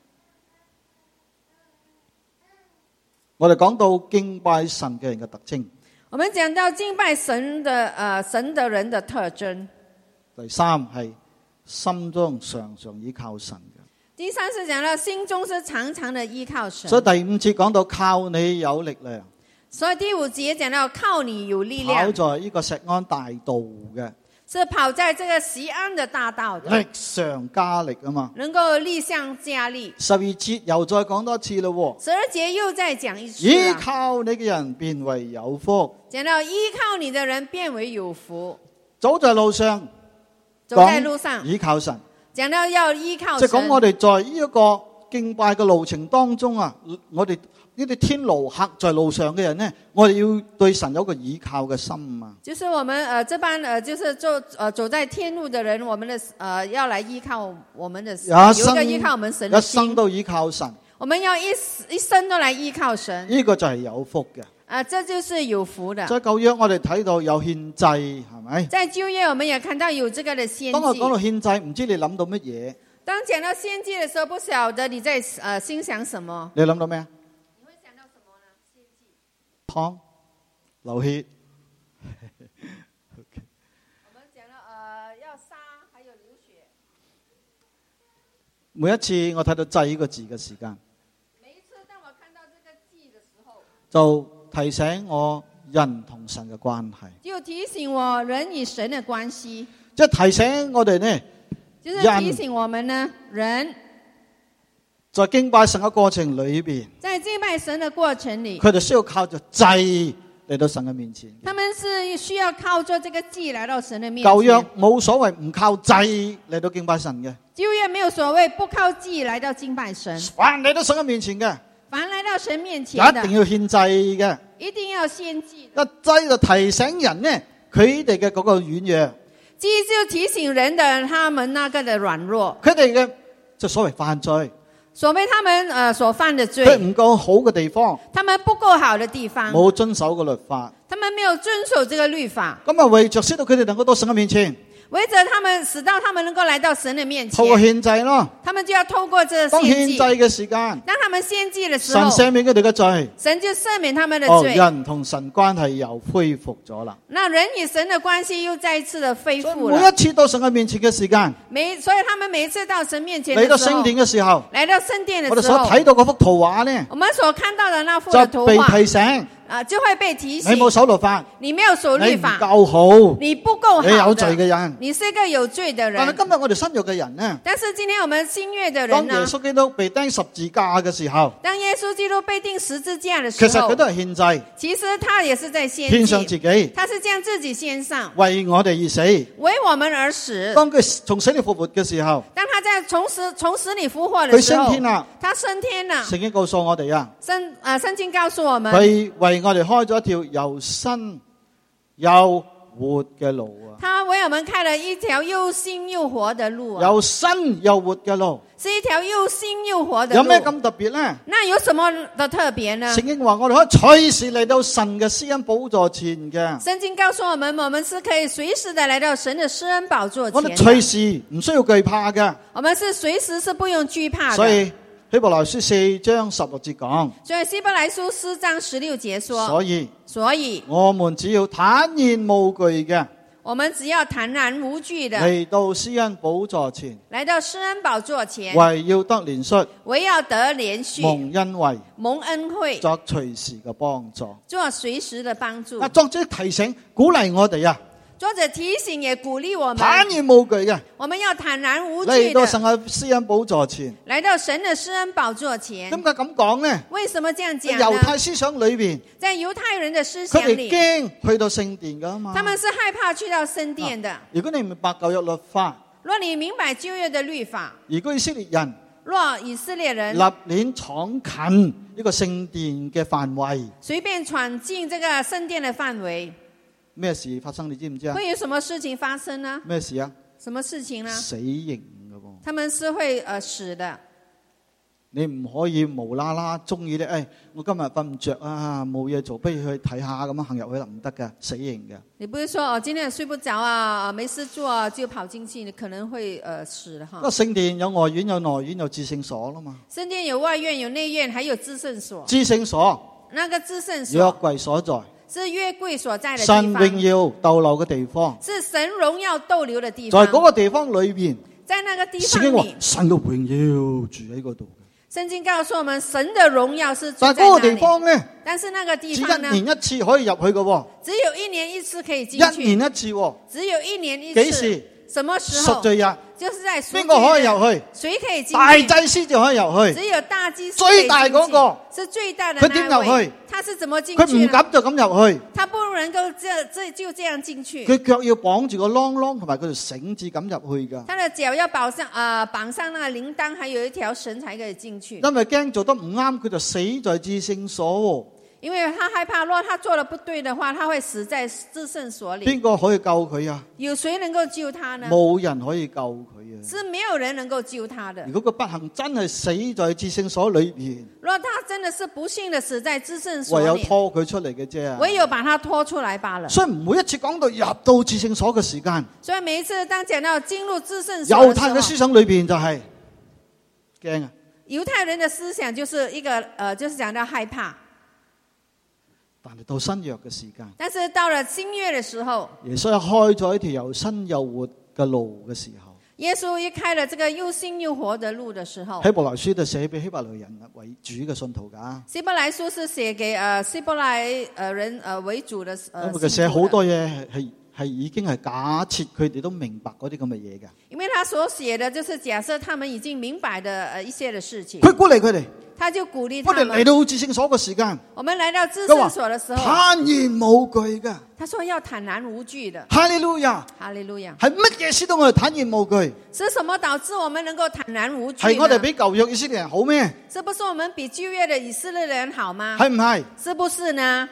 我哋講到敬拜神嘅人嘅特徵。 我們講到敬拜神的人的特徵。 第三係心中常常依靠神嘅。 第三是講到心中是常常的依靠神。 所以第五節講到靠你有力量。 所以第五節講到靠你有力量。 跑在呢個錫安大道嘅。 是跑在這個錫安的大道的。 力上加力啊嘛。 能夠力上加力。 12節又再講多次咯。 12節又再講一次。 依靠你嘅人變為有福。 講到依靠你的人變為有福。 走在路上。 走在路上。 依靠神。 講到要依靠神。 即係講我哋在呢一個敬拜嘅路程當中啊，我哋呢啲天路客在路上嘅人呢，我哋要對神有個依靠嘅心啊。 就是我們這班就是走在天路的人，我們的要來依靠我們的有一個依靠我們神的心， 一生都依靠神。 我們要一生都來依靠神。 呢個就係有福嘅。 這就是有福的。 在舊約我哋睇到有獻祭，係咪？ 在舊約我們也看到有這個的獻祭。 當我講到獻祭，唔知你諗到乜嘢？ 當講到獻祭的時候，不曉得你在心想什麼？ 你諗到咩啊？ 你會想到什麼呢？獻祭。 湯、流血。 Okay. 我們講到要殺，還有流血。 每一次我睇到祭呢個字嘅時間， 每一次當我看到這個祭的時候， 就提醒我人同神嘅關係。 就提醒我人與神的關係。 即係提醒我哋呢。 就是提醒我們呢，人在敬拜神嘅過程裏邊， 在敬拜神的過程裏， 佢哋需要靠着祭嚟到神嘅面前。 他們是需要靠着這個祭來到神的面前。 舊約冇所謂唔靠祭嚟到敬拜神嘅， 舊約沒有所謂不靠祭來到敬拜神。 凡嚟到神嘅面前嘅， 凡來到神面前的， 一定要獻祭嘅。 一定要獻祭。 一祭就提醒人呢，佢哋嘅嗰個軟弱。 祭就提醒人的他們那個的軟弱， 佢哋嘅就所謂犯罪， 所謂他們所犯的罪， 佢唔夠好嘅地方， 他們不夠好的地方， 冇遵守個律法， 他們沒有遵守這個律法。 咁啊為着使到佢哋能夠到神嘅面前， 為着他們使到他們能夠來到神的面前， 透過獻祭咯。 他們就要透過這個當獻祭獻祭。 嘅時間， 當他們獻祭的時神候， 赦免佢哋嘅罪， 神就赦免他們的哦， 罪。 人同神關係又恢復咗啦。 那人與神的關係又再一次的恢復每了。 一次到神嘅面前嘅時間， 所以他們每一次到神面前的嚟到時候， 聖殿嘅時候， 來到聖殿的我哋時候， 所睇到嗰幅圖畫呢， 我們所看到的那幅的圖就被畫提醒就會被提醒， 你冇守律法， 你沒有守你唔律法， 夠好， 你不夠好的， 你有罪嘅人。 你是一個有罪的人。 但係今日我哋新約嘅人呢， 但是今天我們新約的當耶人呢， 穌基督被釘十字架嘅時候， 當耶穌基督被釘十字架的時候， 其實佢都係獻祭， 其實他也是在獻獻上自祭， 己， 他是將自己獻上， 為我哋而死。 為我們而死。 當佢從死裏復活嘅時候， 當他在從死裏復活的時候， 佢升天啦。 他升天了。 聖經告訴我哋啊， 聖經告訴我們， 佢為我哋開咗一條又新又活嘅路啊！ 他為我們開了一條又新又活的路啊！ 又新又活嘅路， 是一條又新又活的路。 有咩咁特別呢？ 那有什麼的特別呢？ 聖經話我哋可以隨時嚟到神嘅施恩寶座前嘅。 聖經告訴我們，我們是可以隨時的來到神的施恩寶座前的。 我哋隨時唔需要懼怕嘅。 我們是隨時是不用懼怕的。 所以希伯來書4章16節講， 所以希伯來書4章16節說，所以我們只要坦然無懼嘅， 我們只要坦然無懼的嚟到施恩寶座前， 來到施恩寶座前， 為要得憐恤， 為要得憐恤， 蒙恩惠， 蒙恩惠， 作隨時嘅幫助， 做隨時的幫助。 作者提醒鼓勵我哋啊， 作者提醒也鼓勵我們坦然無懼嘅， 我們要坦然無懼嚟到的神嘅施恩寶座前。 來到神的施恩寶座前。 點解咁講呢？ 為什麼這樣講猶呢？ 太思想裏邊， 在猶太人的思佢哋想裏， 驚去到聖殿噶嘛。 他們是害怕去到聖殿的。 如果你明白舊約律法， 若你明白舊約的律法， 如果以色列人若以色列人立亂闖近呢個聖殿嘅範圍， 隨便闖進這個聖殿的範圍， 咩事發生？你知唔知啊？ 會有什麼事情發生呢？ 咩事啊？ 什麼事情呢？ 死刑噶噃！ 他們是會死的。 你唔可以無啦啦中意咧，我今日瞓唔着啊，冇嘢做，不如去睇下咁樣行入去啦，唔得噶，死刑嘅。 你不是說今天睡不着啊，沒事做啊，就跑進去，你可能會死哈。 個聖殿有外院、有內院、有至聖所啦嘛。 聖殿有外院、有內院，還有至聖所。 至聖所， 那個至聖所， 約櫃所在， 是約櫃所在的地神方， 榮耀逗留嘅地方， 是神榮耀逗留的地方。 在嗰個地方裏邊， 在那個地聖經話方裏， 神嘅榮耀住喺嗰度嘅。 聖經告訴我們，神的榮耀是住在但係嗰個那裏。 地方咧， 但是那個地只方呢， 一年一次可以入去嘅喎， 只有一年一次可以進去， 一年一次喎。 只有一年一次。 幾時？ 什麼時候？ 贖罪日， 就是在贖罪日。 邊個可以入去？ 誰可以進去？ 大祭司就可以入去。 只有大祭司可以進去。 最大嗰個是最大的佢點那位。 入去？ 他是怎麼進去呢？ 佢唔敢就咁入去， 他不能夠就這樣進去。 佢腳要綁住個啷啷同埋佢條繩子咁入去㗎。 他的腳要綁上那個鈴鐺，還有一條繩才可以進去。 因為驚做得唔啱，佢就死在至聖所喎。 因為他害怕，若他做得不對的話，他會死在至聖所裏。 邊個可以救佢啊？ 有誰能夠救他呢？ 冇人可以救佢啊！ 是沒有人能夠救他的。 如果佢不幸真係死在至聖所裏邊， 若他真的是不幸的死在至聖所唯裏， 有拖佢出嚟嘅啫。 唯有把他拖出來罷了。 所以每一次講到入到至聖所嘅時間， 所以每一次當講到進入至聖所的時猶太人嘅思想裏邊就係驚啊！ 猶太人的思想就是一個就是講到害怕。 但係到新約嘅時間， 但是到了新約的時候， 耶穌又開咗一條又新又活嘅路嘅時候， 耶穌一開了這個又新又活的路的時候， 希伯來書就寫俾希伯來人為主嘅信徒噶。 希伯來書是寫給希伯來人為主的。 因為佢寫好多嘢係已經係假設佢哋都明白嗰啲咁嘅嘢嘅。 因為他所寫的就是假設他們已經明白的一些的事情。 佢鼓勵佢哋， 他就鼓勵他們。 我哋嚟到至聖所嘅時間， 我們來到至聖所的時候， 坦然無懼嘅。 他說要坦然無懼的。 哈利路亞， 哈利路亞。 係乜嘢使到我哋坦然無懼？ 是什麼導致我們能夠坦然無懼？ 係我哋比舊約以色列人好咩？ 是不是我們比舊約的以色列人好嗎？ 係唔係？ 是不是呢？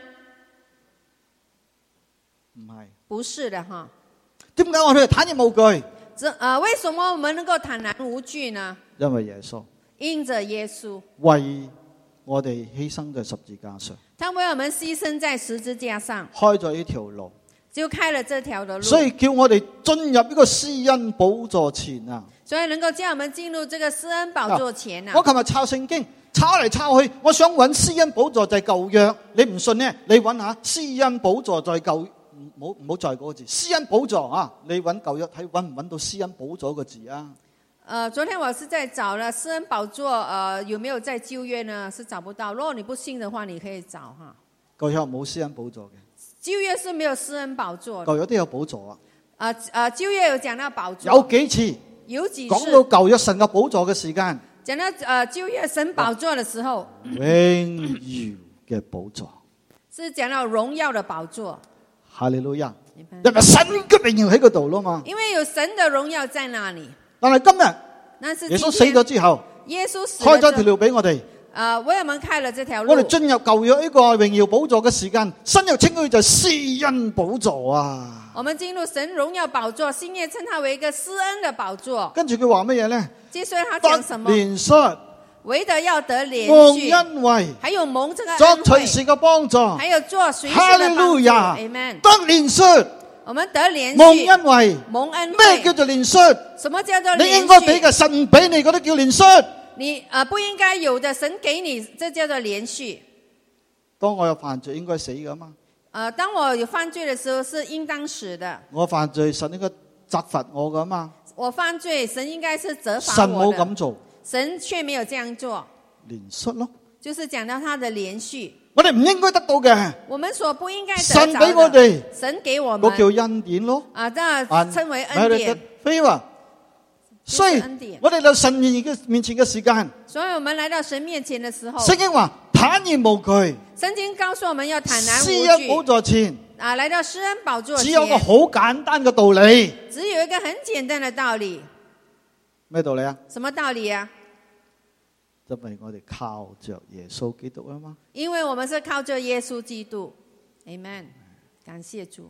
唔係， 不是的哈。 點解我哋坦然無懼？ 為什麼我們能夠坦然無懼呢？ 因為耶穌， 因着耶穌為我哋犧牲在十字架上， 他為我們犧牲在十字架上， 開咗呢條路， 就開了這條的路。 所以叫我哋進入呢個施恩寶座前啊！ 所以能夠叫我們進入這個施恩寶座前啊！ 我琴日抄聖經，抄嚟抄去，我想揾施恩寶座就係舊約，你唔信呢？你揾下施恩寶座在舊，唔好再嗰個字，施恩寶座啊！你揾舊約睇揾唔揾到施恩寶座個字啊？ 昨天我是在找了施恩寶座，有沒有在舊約呢？是找不到。如果你不信的話，你可以找哈。 舊約冇施恩寶座嘅， 舊約是沒有施恩寶座的。 舊約都有寶座啊。 舊約有講到寶座， 有幾次？ 有幾次講到舊約神嘅寶座嘅時間， 講到舊約神寶座的時候， 榮耀嘅寶座， 是講到榮耀的寶座。 哈利路亞，因為神嘅榮耀喺嗰度啦嘛。 因為有神的榮耀在那裡。 但係今日耶穌死咗之後， 耶穌死開咗條路俾我哋。 為我們開了這條路。 我哋進入舊約呢個榮耀寶座嘅時間，新約稱佢就施恩寶座啊。 我們進入神榮耀寶座，新約稱它為一個施恩的寶座。 跟住佢話乜嘢咧？ 接着他講什麼？ 得憐恤， 為得要得憐恤， 蒙恩惠， 還有蒙這個作恩惠， 隨時嘅幫助， 還有做隨時的哈利幫助。 路亞， Amen。 得憐恤， 我們得憐恤， 蒙恩惠， 蒙恩惠。 咩叫做憐恤？ 什麼叫做憐恤？ 你應該俾嘅神唔俾你，嗰啲叫憐恤。 你不應該有的，神給你，這叫做憐恤。 當我有犯罪，應該死噶嘛？ 當我有犯罪的時候，是應當死的。 我犯罪，神應該責罰我噶嘛？ 我犯罪，神應該是責罰我的。 神冇咁做， 神卻沒有這樣做。 憐恤咯， 就是講到他的憐恤。 我哋唔應該得到嘅， 我們所不應該得着的， 神俾我哋， 神給我們， 嗰叫恩典咯。 這稱為恩典。 所以我哋到神面前嘅時間， 所以我們來到神面前的時候， 聖經話坦然無懼。 聖經告訴我們要坦然無懼。 施恩寶座前， 來到施恩寶座前， 只有個好簡單嘅道理。 只有一個很簡單的道理。 咩道理啊？ 什麼道理啊？ 因為我哋靠着耶穌基督啊嘛。 因為我們是靠着耶穌基督。Amen。感謝主。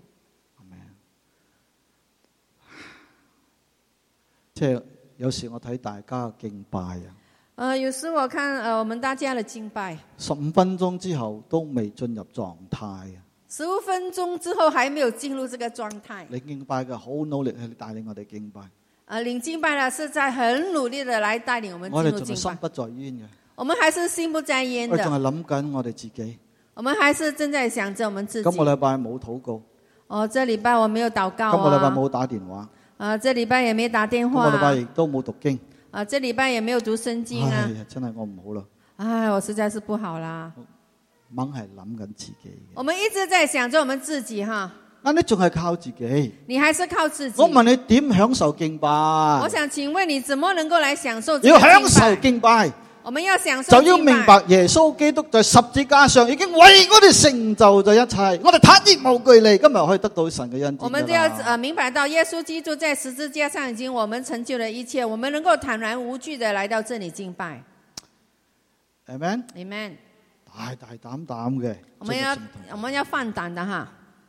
即係有時我睇大家嘅敬拜啊， 有時我看我們大家的敬拜 ，15分鐘之後都未進入狀態啊。 15分鐘之後還沒有進入這個狀態。 你敬拜嘅好努力去帶領我哋敬拜。 領敬拜呢是在很努力的來帶領我們進入敬拜。 我哋仲係心不在焉嘅。 我們還是心不在焉的。 我仲係諗緊我哋自己。 我們還是正在想着我們自己。 今個禮拜冇禱告。 這禮拜我沒有禱告啊。 今個禮拜冇打電話。 這禮拜也沒打電話。 今個禮拜亦都冇讀經。 這禮拜也沒有讀聖經啊。 哎呀，真係我唔好啦。 唉，我實在是不好啦。 猛係諗緊自己。 我們一直在想着我們自己哈。 你仲係靠自己？ 你還是靠自己？ 我問你點享受敬拜？ 我想請問你怎麼能夠來享受這個敬拜？ 要享受敬拜。 我們要享受敬拜， 就要明白耶穌基督在十字架上已經為我哋成就咗一切，我哋坦然無懼嚟，今日可以得到神嘅恩典。 我們就要明白到耶穌基督在十字架上已經我們成就了一切，我們能夠坦然無懼的來到這裏敬拜。 Amen。 Amen。 大大膽膽嘅， 我們要放膽的哈。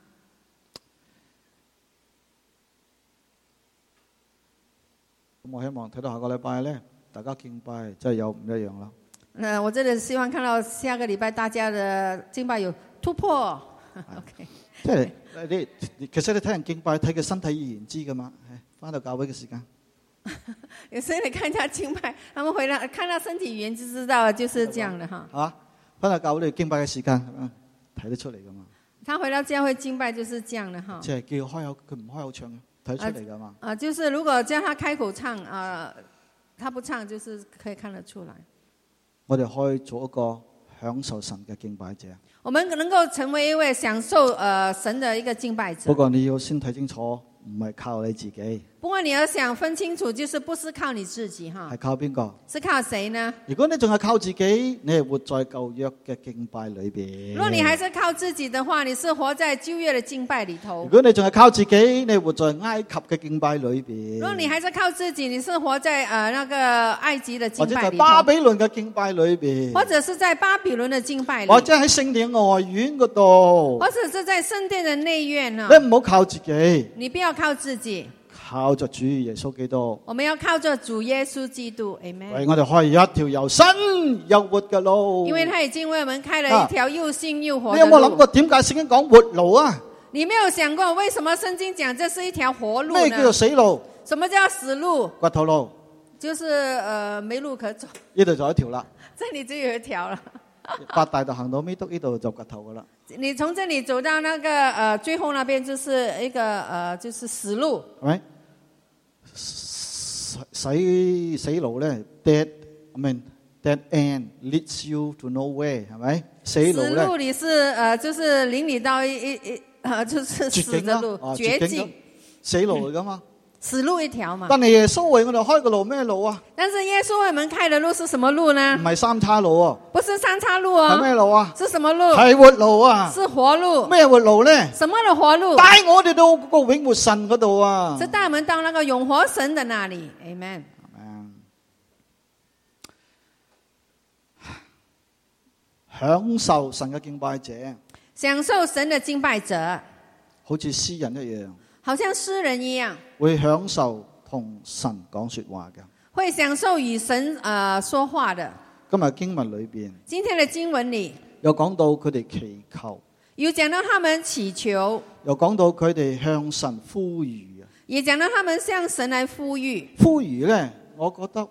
咁我希望睇到下個禮拜咧，大家敬拜真係有唔一樣啦。 我真的希望看到下個禮拜大家的敬拜有突破。OK。 即係其實你睇人敬拜睇佢身體語言知噶嘛？翻到教會嘅時間。 有時你看他敬拜，他們回來看到身體語言就知道，就是這樣的哈。 係嘛？翻到教會你敬拜嘅時間，睇得出嚟噶嘛？ 他回到教會敬拜就是這樣的哈。 即係叫開口，佢唔開口唱，睇出嚟噶嘛？ 就是如果叫他開口唱，他不唱，就是可以看得出來。 我哋可以做一個享受神嘅敬拜者。 我們能夠成為一位享受神的一個敬拜者。 不過你要先睇清楚，唔係靠你自己。 不過你要想分清楚，就是不是靠你自己哈， 係靠邊個？ 是靠誰呢？ 如果你仲係靠自己，你係活在舊約嘅敬拜裏邊。 如果你還是靠自己的話，你是活在舊約的敬拜裏頭。 如果你仲係靠自己，你係活在埃及嘅敬拜裏邊。 如果你還是靠自己，你是活在那個埃及的敬拜裏頭， 或者在巴比倫嘅敬拜裏邊， 或者是在巴比倫的敬拜裏， 或者喺聖殿外院嗰度， 或者是在聖殿的內院呢？ 你唔好靠自己， 你不要靠自己， 靠着主耶穌基督。 我們要靠着主耶穌基督 Amen。 為我哋開一條又新又活嘅路。 因為他已經為我們開了一條又新又活的路。 你有冇諗過點解聖經講活路啊？ 你沒有想過為什麼聖經講這是一條活路呢？ 咩叫做死路？ 什麼叫死路？ 掘頭路， 就是沒路可走。 呢度就一條啦。 這裏就有一條了。 八大道行到尾篤呢度就掘頭噶啦。 你從這裏走到那個最後那邊就是一個就是死路， 係咪？死路咧 dead end leads you to nowhere， 係咪？死路咧。 死路你是就是領你到就是死的路，絕境， 死路嚟噶嘛？ 死路一條嘛。 但係耶穌為我哋開個路咩路啊？ 但是耶穌為我們開的路是什麼路呢？ 唔係三叉路啊， 不是三叉路啊。 係咩路啊？ 是什麼路？ 係活路啊。 是活路。 咩活路咧？ 什麼的活路？ 帶我哋到嗰個永活神嗰度啊！ 是帶我們到那個永活神的那裡。Amen。 享受神嘅敬拜者， 享受神的敬拜者， 好似詩人一樣， 好像詩人一樣， 會享受同神講說話嘅， 會享受與神說話的。 今日經文裏邊， 今天的經文裏有講到佢哋祈求， 有講到他們祈求， 又講到佢哋向神呼籲啊， 也講到他們向神來呼籲。 呼籲咧，我覺得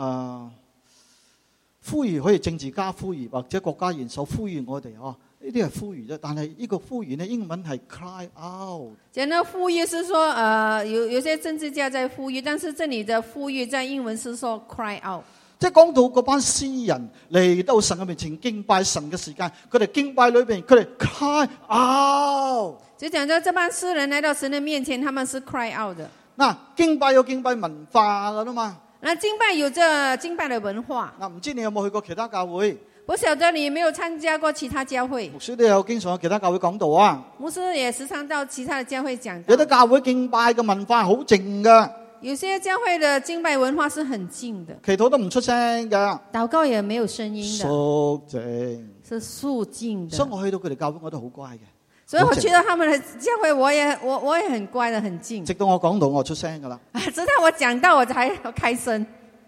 呼籲可以政治家呼籲，或者國家元首呼籲我哋呢啲係呼籲啫。但係呢個呼籲呢，英文係 cry out。 講到呼籲是說，有些政治家在呼籲，但是這裡的呼籲在英文是說 cry out。 即係講到嗰班詩人嚟到神嘅面前敬拜神嘅時間，佢哋敬拜裏邊，佢哋 cry out。 就講到這班詩人來到神嘅面前，他們是 cry out 的。 嗱，敬拜有敬拜文化噶啦嘛。 那敬拜有這敬拜的文化。 嗱，唔知你有冇去過其他教會？ 不曉得你有沒有參加過其他教會？ 牧師都有經常去其他教會講道啊。 牧師也時常到其他的教會講道。 有啲教會敬拜嘅文化好靜噶。 有些教會的敬拜文化是很靜的， 祈禱都唔出聲噶， 禱告也沒有聲音的， 肅靜， 是肅靜的。 所以我去到佢哋教會我都好乖嘅。 所以我去到他們的教會，我也很乖的，很靜。 直到我講道我出聲噶啦， 直到我講到我才開聲，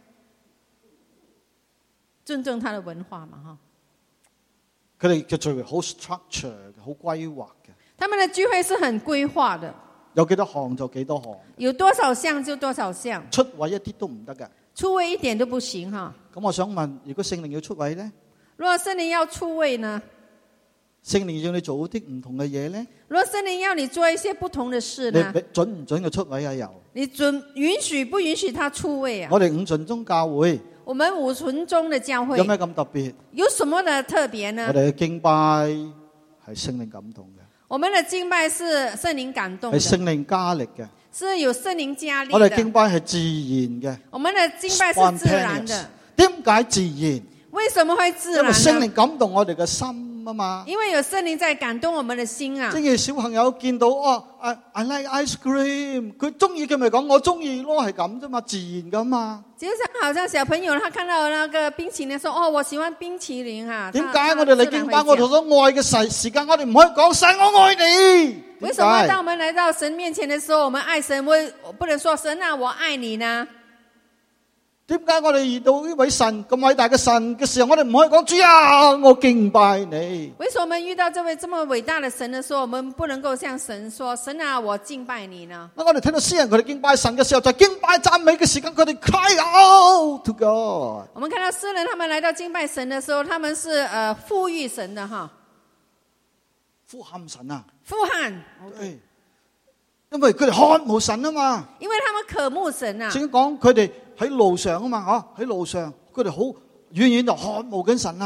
尊重他的文化嘛，哈。 佢哋嘅聚會好 structure 嘅，好規劃嘅。 他們的聚會是很規劃的， 有幾多項就幾多項， 有多少項就多少項， 出位一啲都唔得噶。 出位一點都不行哈。 咁我想問，如果聖靈要出位咧？ 如果聖靈要出位呢？ 聖靈要你做啲唔同嘅嘢咧？ 如果聖靈要你做一些不同的事呢？ 你準唔準嘅出位啊？有你允許不允許他出位啊？ 我哋五旬宗教會， 我們五旬宗的教會有咩咁特別？ 有什麼的特別呢？ 我哋嘅敬拜係聖靈感動嘅， 我們的敬拜是聖靈感動的， 係聖靈加力嘅， 是有聖靈加力的。 我哋敬拜係自然嘅， 我們的敬拜是自然的。 點解自然？ 為什麼會自然呢？ 因為聖靈感動我哋嘅心啊嘛。 因為有聖靈在感動我們的心啊。 正如小朋友見到I like ice cream， 佢中意佢咪講我中意咯，係咁啫嘛，自然噶嘛。 就好像小朋友他看到那個冰淇淋，說我喜歡冰淇淋啊。 點解我哋嚟敬拜我哋所愛嘅時間，我哋唔可以講神我愛你？ 為什麼當我們來到神面前的時候，我們愛神，我不能說神啊我愛你呢？ 點解我哋遇到呢位神咁偉大嘅神嘅時候，我哋唔可以講主啊，我敬拜你？ 為什麼我們遇到這位這麼偉大的神的時候，我們不能夠向神說神啊，我敬拜你呢？ 我哋聽到詩人佢哋敬拜神嘅時候，就係敬拜讚美嘅時間，佢哋 cry out to God。 我們看到詩人他們來到敬拜神的時候，他們是呼籲神的哈， 呼喊神啊， 呼喊。 對，因為佢哋渴慕神啊嘛， 因為他們渴慕神啊。 正講佢哋喺路上啊嘛，喺路上佢哋好遠遠就渴慕緊神啦。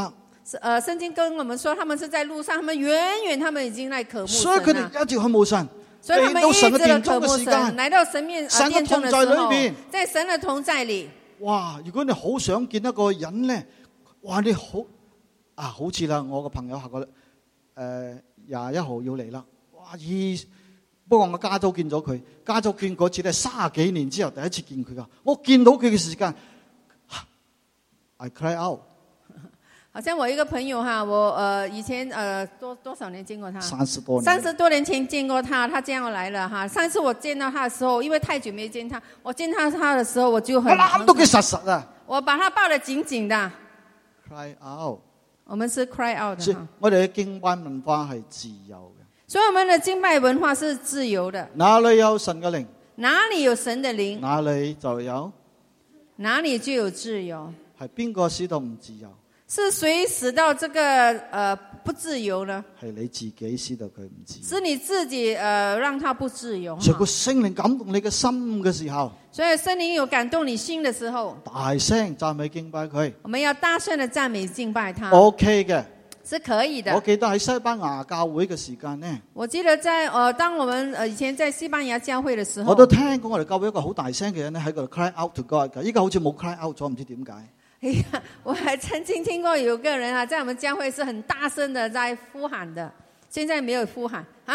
聖經跟我們說，他們是在路上，他們遠他們已經來渴慕神， 所以佢哋一直去慕神， 所以他們一直的渴慕神，來到神面神嘅同在裏邊， 在神的同在裏。 哇！如果你好想見一個人咧，哇！你好似啦，我個朋友下個21號要嚟啦，哇！不過我加州見咗佢，加州見嗰次咧30幾年之後第一次見佢噶，我見到佢嘅時間 ，I cry out。 好像我一個朋友哈，我以前多少年見過他 ？30多年。 30多年前見過他，他這樣來了哈。上次我見到他的時候，因為太久沒見他，我見到他的時候我就很。我攬到佢實啊！我把他抱得緊緊的。 Cry out。 我們是 cry out 的哈。 我哋嘅敬拜文化係自由嘅。 所以我們的敬拜文化是自由的。 哪裏有神嘅靈？ 哪裏有神的靈？ 哪裏就有。 哪裏就有自由？ 係邊個使到唔自由？ 是誰使到這個不自由呢？ 係你自己使到佢唔自由。 是你自己讓他不自由。 所以個聖靈感動你嘅心嘅時候， 所以聖靈有感動你心的時候， 大聲讚美敬拜佢。 我們要大聲的讚美敬拜他。 OK 嘅， 是可以的。 我記得喺西班牙教會嘅時間呢， 我記得在當我們以前在西班牙教會的時候， 我都聽過我哋教會一個好大聲嘅人咧喺度 cry out to God 㗎，依家好似冇 cry out 咗，唔知點解。 哎呀，我還曾經聽過有個人啊，在我們教會是很大聲的在呼喊的，現在沒有呼喊啊？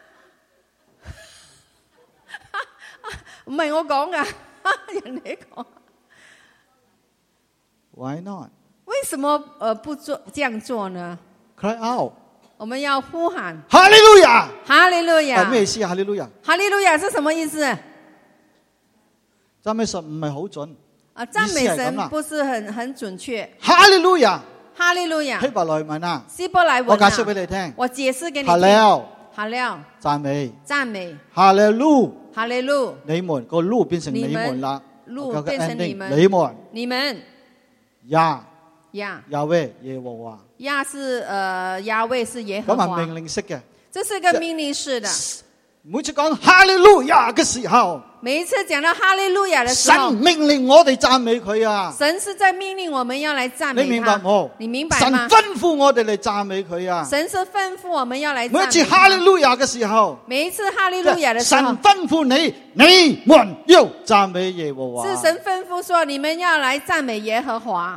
唔係我講噶，人哋講。 Why not？ 為什麼不做這樣做呢 ？Cry out！ 我們要呼喊。 哈利路亞！ 哈利路亞！ 咩意思啊？哈利路亞！ 哈利路亞是什麼意思？ 讚美神唔係好準。 讚美神不是很準確。 哈利路亞， 哈利路亞。 希伯來文啊， 希伯來文我解釋俾你聽。 我解釋給你聽。 哈利， 哈利， 讚美， 讚美。 哈利路， 哈利路。 你們個路變成你們啦， 路變成你們，你們。 呀， 亞威耶和華。 亞是亞威是耶和華。 咁係命令式嘅。 這是個命令式的。 每次講哈利路亞嘅時候， 每一次講到哈利路亞的時候， 神命令我哋讚美佢啊！ 神是在命令我們要來讚美他。 你明白冇？ 你明白嗎？ 神吩咐我哋嚟讚美佢啊！ 神是吩咐我們要來讚美他。 每一次哈利路亞嘅時候， 每一次哈利路亞的時候， 神吩咐你們要讚美耶和華。 是神吩咐說你們要來讚美耶和華。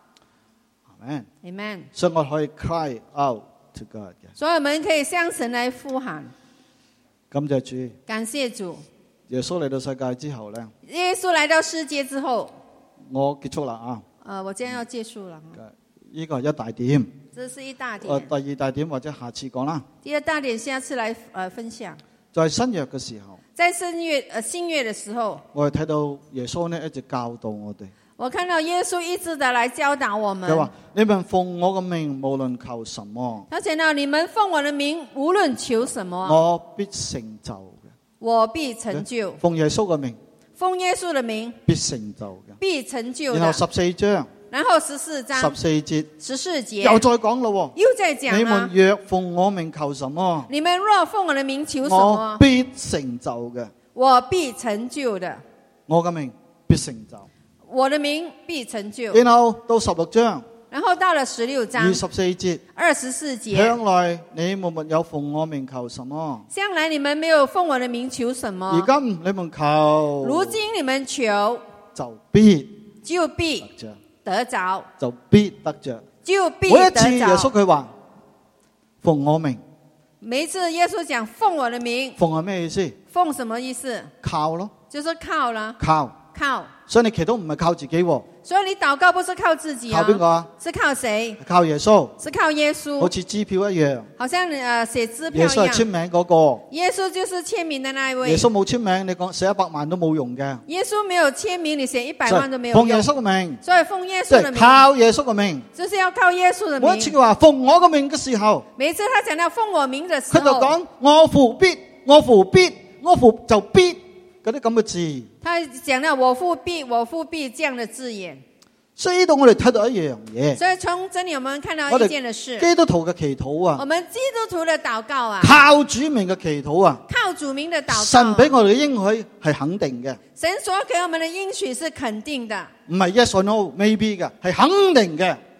Amen。所以我可以 cry out to God 嘅。 所以我們可以向神來呼喊。 感謝主， 感謝主。 耶穌嚟到世界之後咧， 耶穌來到世界之後， 我結束啦啊！ 我將要結束了。 呢個係一大點。 這是一大點。 第二大點或者下次講啦。 第二大點下次來分享。 在新約嘅時候， 在新約的時候， 我哋睇到耶穌呢一直教導我哋。 我看到耶穌一直的來教導我們。 佢話：你們奉我嘅名，無論求什麼。 他講到你們奉我的名，無論求什麼， 我必成就嘅。 我必成就。 奉耶穌嘅名。 奉耶穌的名， 必成就嘅。 必成就的。 然後14章。 然後14章。 14節。 14節。 又再講咯。 又再講啦。 你們若奉我名求什麼？ 你們若奉我的名求什麼？ 我必成就嘅。 我必成就的。 我嘅名必成就。 我的名必成就。 然後到16章。 然後到了16章 24節。 24節。 向來你們沒有奉我名求什麼？ 向來你們沒有奉我的名求什麼？ 而今你們求。 如今你們求， 就必得着。 就必得着。 就必得着。 每一次耶穌佢話奉我名。 每一次耶穌講奉我的名。 奉係咩意思？ 奉什麼意思？ 靠咯。 就是靠啦。靠。 所以你祈禱唔係靠自己喎。 所以你禱告不是靠自己啊。 靠邊個啊？ 是靠誰？ 靠耶穌。 是靠耶穌。 好似支票一樣。 好像寫支票一樣。 耶穌係簽名嗰個。 耶穌就是簽名的那一位。 耶穌冇簽名，你講寫100萬都冇用嘅。 耶穌沒有簽名，你寫100萬都沒有用。 奉耶穌嘅名。 所以奉耶穌的名。 靠耶穌嘅名。 就是要靠耶穌的名。 每一次佢話奉我嘅名嘅時候， 每次他講到奉我名嘅時候， 佢就講我父必，我父必，我父就必嗰啲咁嘅字。 他講到我父必，我父必這樣的字眼。 所以呢度我哋睇到一樣嘢。 所以從這裏我們看到一件的事。 基督徒嘅祈禱啊。 我們基督徒的禱告啊。 靠主名嘅祈禱啊。 靠主名的禱告。 神俾我哋嘅應許係肯定嘅。 神所給我們的應許是肯定的。 唔係 yes or no maybe 嘅，係肯定嘅。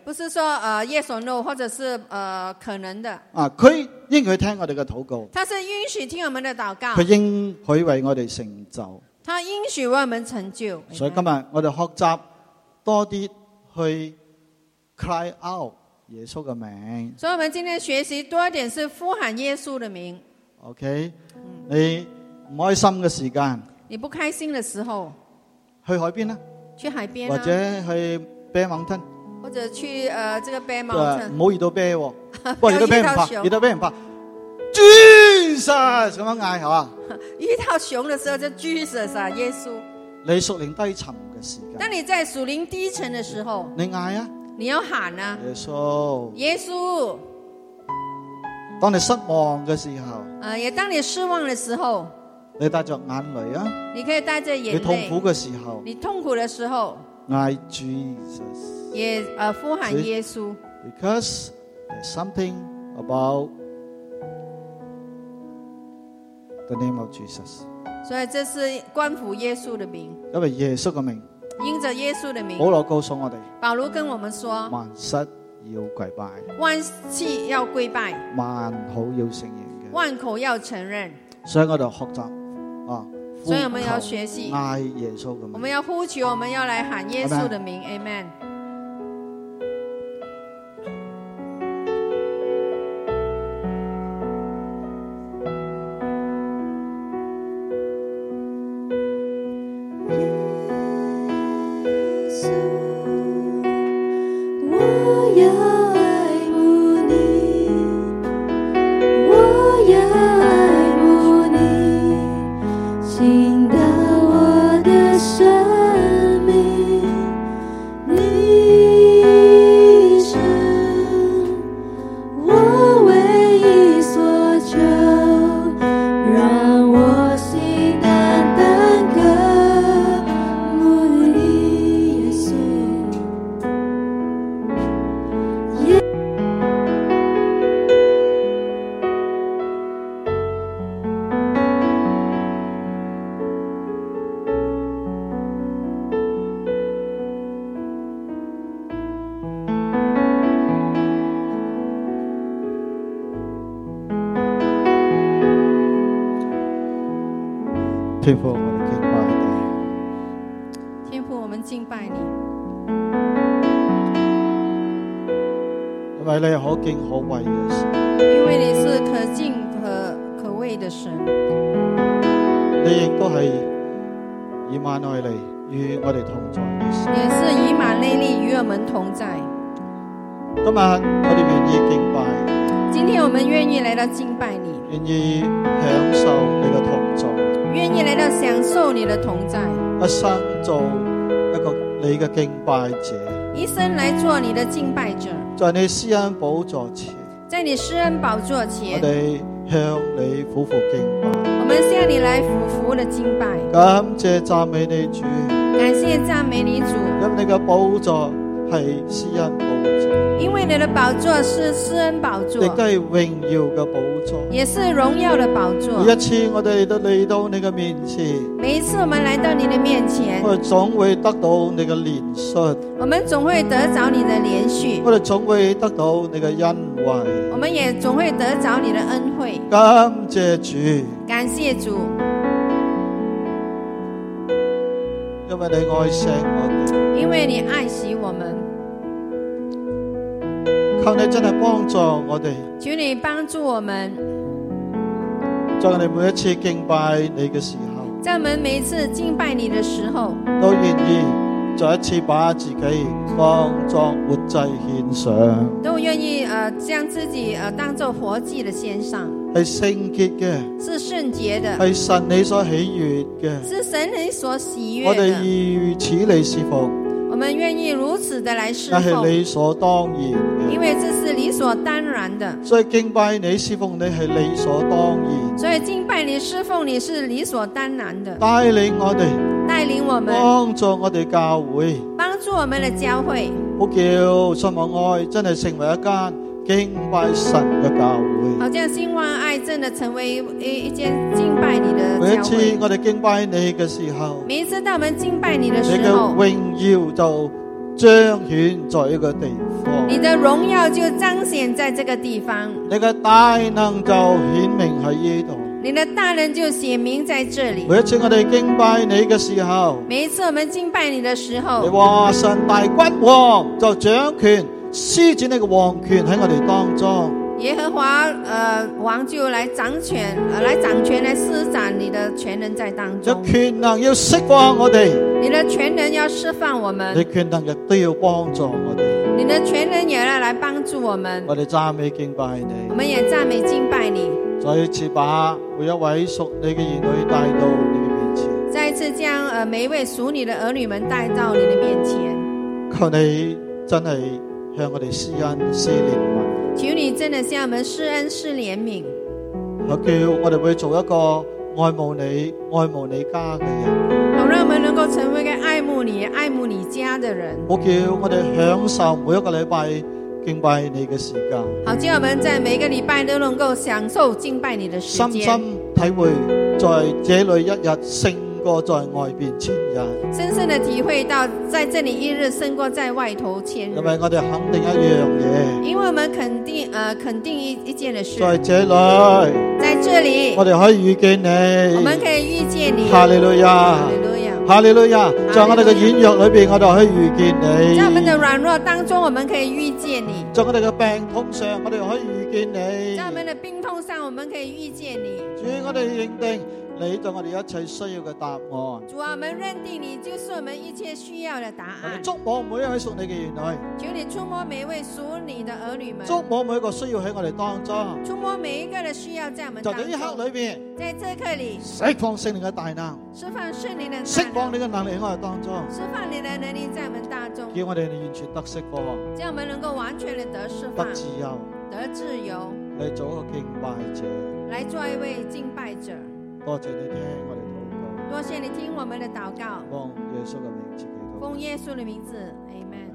不是說yes or no， 或者是可能的。 佢應許聽我哋嘅禱告， 他是允許聽我們的禱告， 佢應許為我哋成就， 他應許為我們成就。 所以今日我哋學習多啲去 cry out 耶穌嘅名。 所以我們今天學習多一點是呼喊耶穌的名。 OK，你唔開心嘅時間， 你不開心的時候， 去海邊啦， 去海邊或者去 Bear Mountain， 或者去這個 Bear Mountain， 唔好遇到啤，不過遇到啤唔怕，遇到啤唔怕 ，Jesus 咁樣嗌係嘛？ 遇到熊的時候就 Jesus 啊，耶穌。 你屬靈低沉嘅時間， 當你在屬靈低沉的時候， 你嗌啊， 你要喊啊， 耶穌， 耶穌。 當你失望嘅時候， 也當你失望的時候， 你帶着眼淚啊， 你可以帶着眼淚。 你痛苦嘅時候， 你痛苦的時候， 嗌 Jesus， 也呼喊耶穌。 Because there's something about the name of Jesus。 所以這是關乎耶穌的名， 因為耶穌嘅名， 因着耶穌的名。 保羅告訴我哋， 保羅跟我們說， 萬膝要跪拜， 萬膝要跪拜， 萬口要承認嘅， 萬口要承認。 所以我哋學習所以我們要學習嗌耶穌嘅名， 我們要呼求，我們要來喊耶穌的名 ，Amen。 天父，我哋敬拜你。 天父，我們敬拜你， 因為你係可敬可畏嘅神。 因為你是可敬可畏的神。 你亦都係以馬內利與我哋同在嘅神。 也是以馬內利與我們同在。 今日我哋願意敬拜。 今天我們願意來到敬拜你， 願意享受你嘅同在。 願意來到享受你的同在， 一生做一個你嘅敬拜者， 一生來做你的敬拜者， 在你施恩寶座前， 在你施恩寶座前， 我哋向你俯伏敬拜， 我們向你來俯伏的敬拜， 感謝讚美你主， 感謝讚美你主， 因為你嘅寶座係施恩寶座， 因為你的寶座是施恩寶座， 亦都係榮耀嘅寶座， 也是榮耀的寶座。 每一次我哋都嚟到你嘅面前， 每一次我們來到你的面前， 我哋總會得到你嘅憐恤， 我們總會得着你的憐恤， 我哋總會得到你嘅恩惠， 我們也總會得着你的恩惠。 感謝主， 感謝主， 因為你愛錫我哋， 因為你愛惜我們。 求你真係幫助我哋， 求你幫助我們， 在我哋每一次敬拜你嘅時候， 在我們每一次敬拜你的時候， 都願意再一次把自己當作活祭獻上， 都願意將自己當作活祭的獻上， 係聖潔嘅， 是聖潔的， 係神你所喜悅嘅， 是神你所喜悅我哋的。 如此嚟侍奉， 我們願意如此的來侍那係奉， 理所當然嘅， 因為這是理所當然的。 所以敬拜你侍奉你係理所當然， 所以敬拜你侍奉你是理所當然的。 帶領我哋， 帶領我們， 幫助我哋教會， 幫助我們的教會， 好叫信望愛真係成為一間敬拜神嘅教會。 好像興旺愛真的成為一間敬拜你的每一教會。 次我哋敬拜你嘅時候， 每一次當我們敬拜你的你時候， 嘅榮耀就彰顯在一個地方， 你的榮耀就彰顯在這個地方， 你嘅大能就顯明喺呢度。 你的大能就顯明在這裡。 每一次我哋敬拜你嘅時候， 每一次我們敬拜你的時候， 你話神大君王就掌權，施展你嘅王權喺我哋當中。 耶和華王就來掌權，來施展你的權能在當中。 有權能要釋放我哋， 你的權能要釋放我們， 你權能亦都要幫助我哋。 你的權能也要來幫助我們。 我哋讚美敬拜你， 我們也讚美敬拜你。 再一次把每一位屬你嘅兒女帶到你嘅面前。 再一次將每一位屬你的兒女們帶到你的面前。 求你真係向我哋施恩施憐憫。 求你真的向我們施恩施憐憫， 我叫我哋會做一個愛慕你家嘅人， 好讓我們能夠成為一個愛慕你家的人。 我叫我哋享受每一個禮拜敬拜你嘅時間， 好叫我們在每一個禮拜都能夠享受敬拜你的時間， 深深體會在這裏一日勝過在外邊1000日， 深深的體會到在這裏一日勝過在外頭1000日。 因為我哋肯定一樣嘢， 因為我們肯定一件的事， 在這裏我哋可以遇見你， 我們可以遇見你。 哈利路亞， 哈利路亞， 哈利路亞。在我哋嘅軟弱裏邊，我哋可以遇見你； 在我們的軟弱當中，我們可以遇見你； 在我哋嘅病痛上，我哋可以遇見你； 在我們的病痛上，我們可以遇見你。 主，我哋認定你對我哋一切需要嘅答案。 主啊，我們認定你就是我們一切需要的答案。 觸摸每一位屬你嘅兒女， 求你觸摸每一位屬你的兒女們， 觸摸每一個需要喺我哋當中， 觸摸每一個的需要在我們當中。 就喺呢刻裏邊， 在這刻裏釋放聖靈嘅大能， 釋放聖靈的大能， 釋放你嘅能力喺我哋當中， 釋放你的能力在我們當中， 叫我哋完全得釋放， 叫我們能夠完全的得釋放， 得自由， 得自由， 嚟做一個敬拜者， 來做一位敬拜者。 多謝你聽我哋禱告， 多謝你聽我們的禱告， 奉耶穌嘅名字祈禱， 奉耶穌的名字 ，Amen，Amen。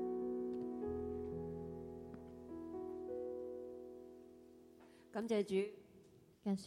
感謝主。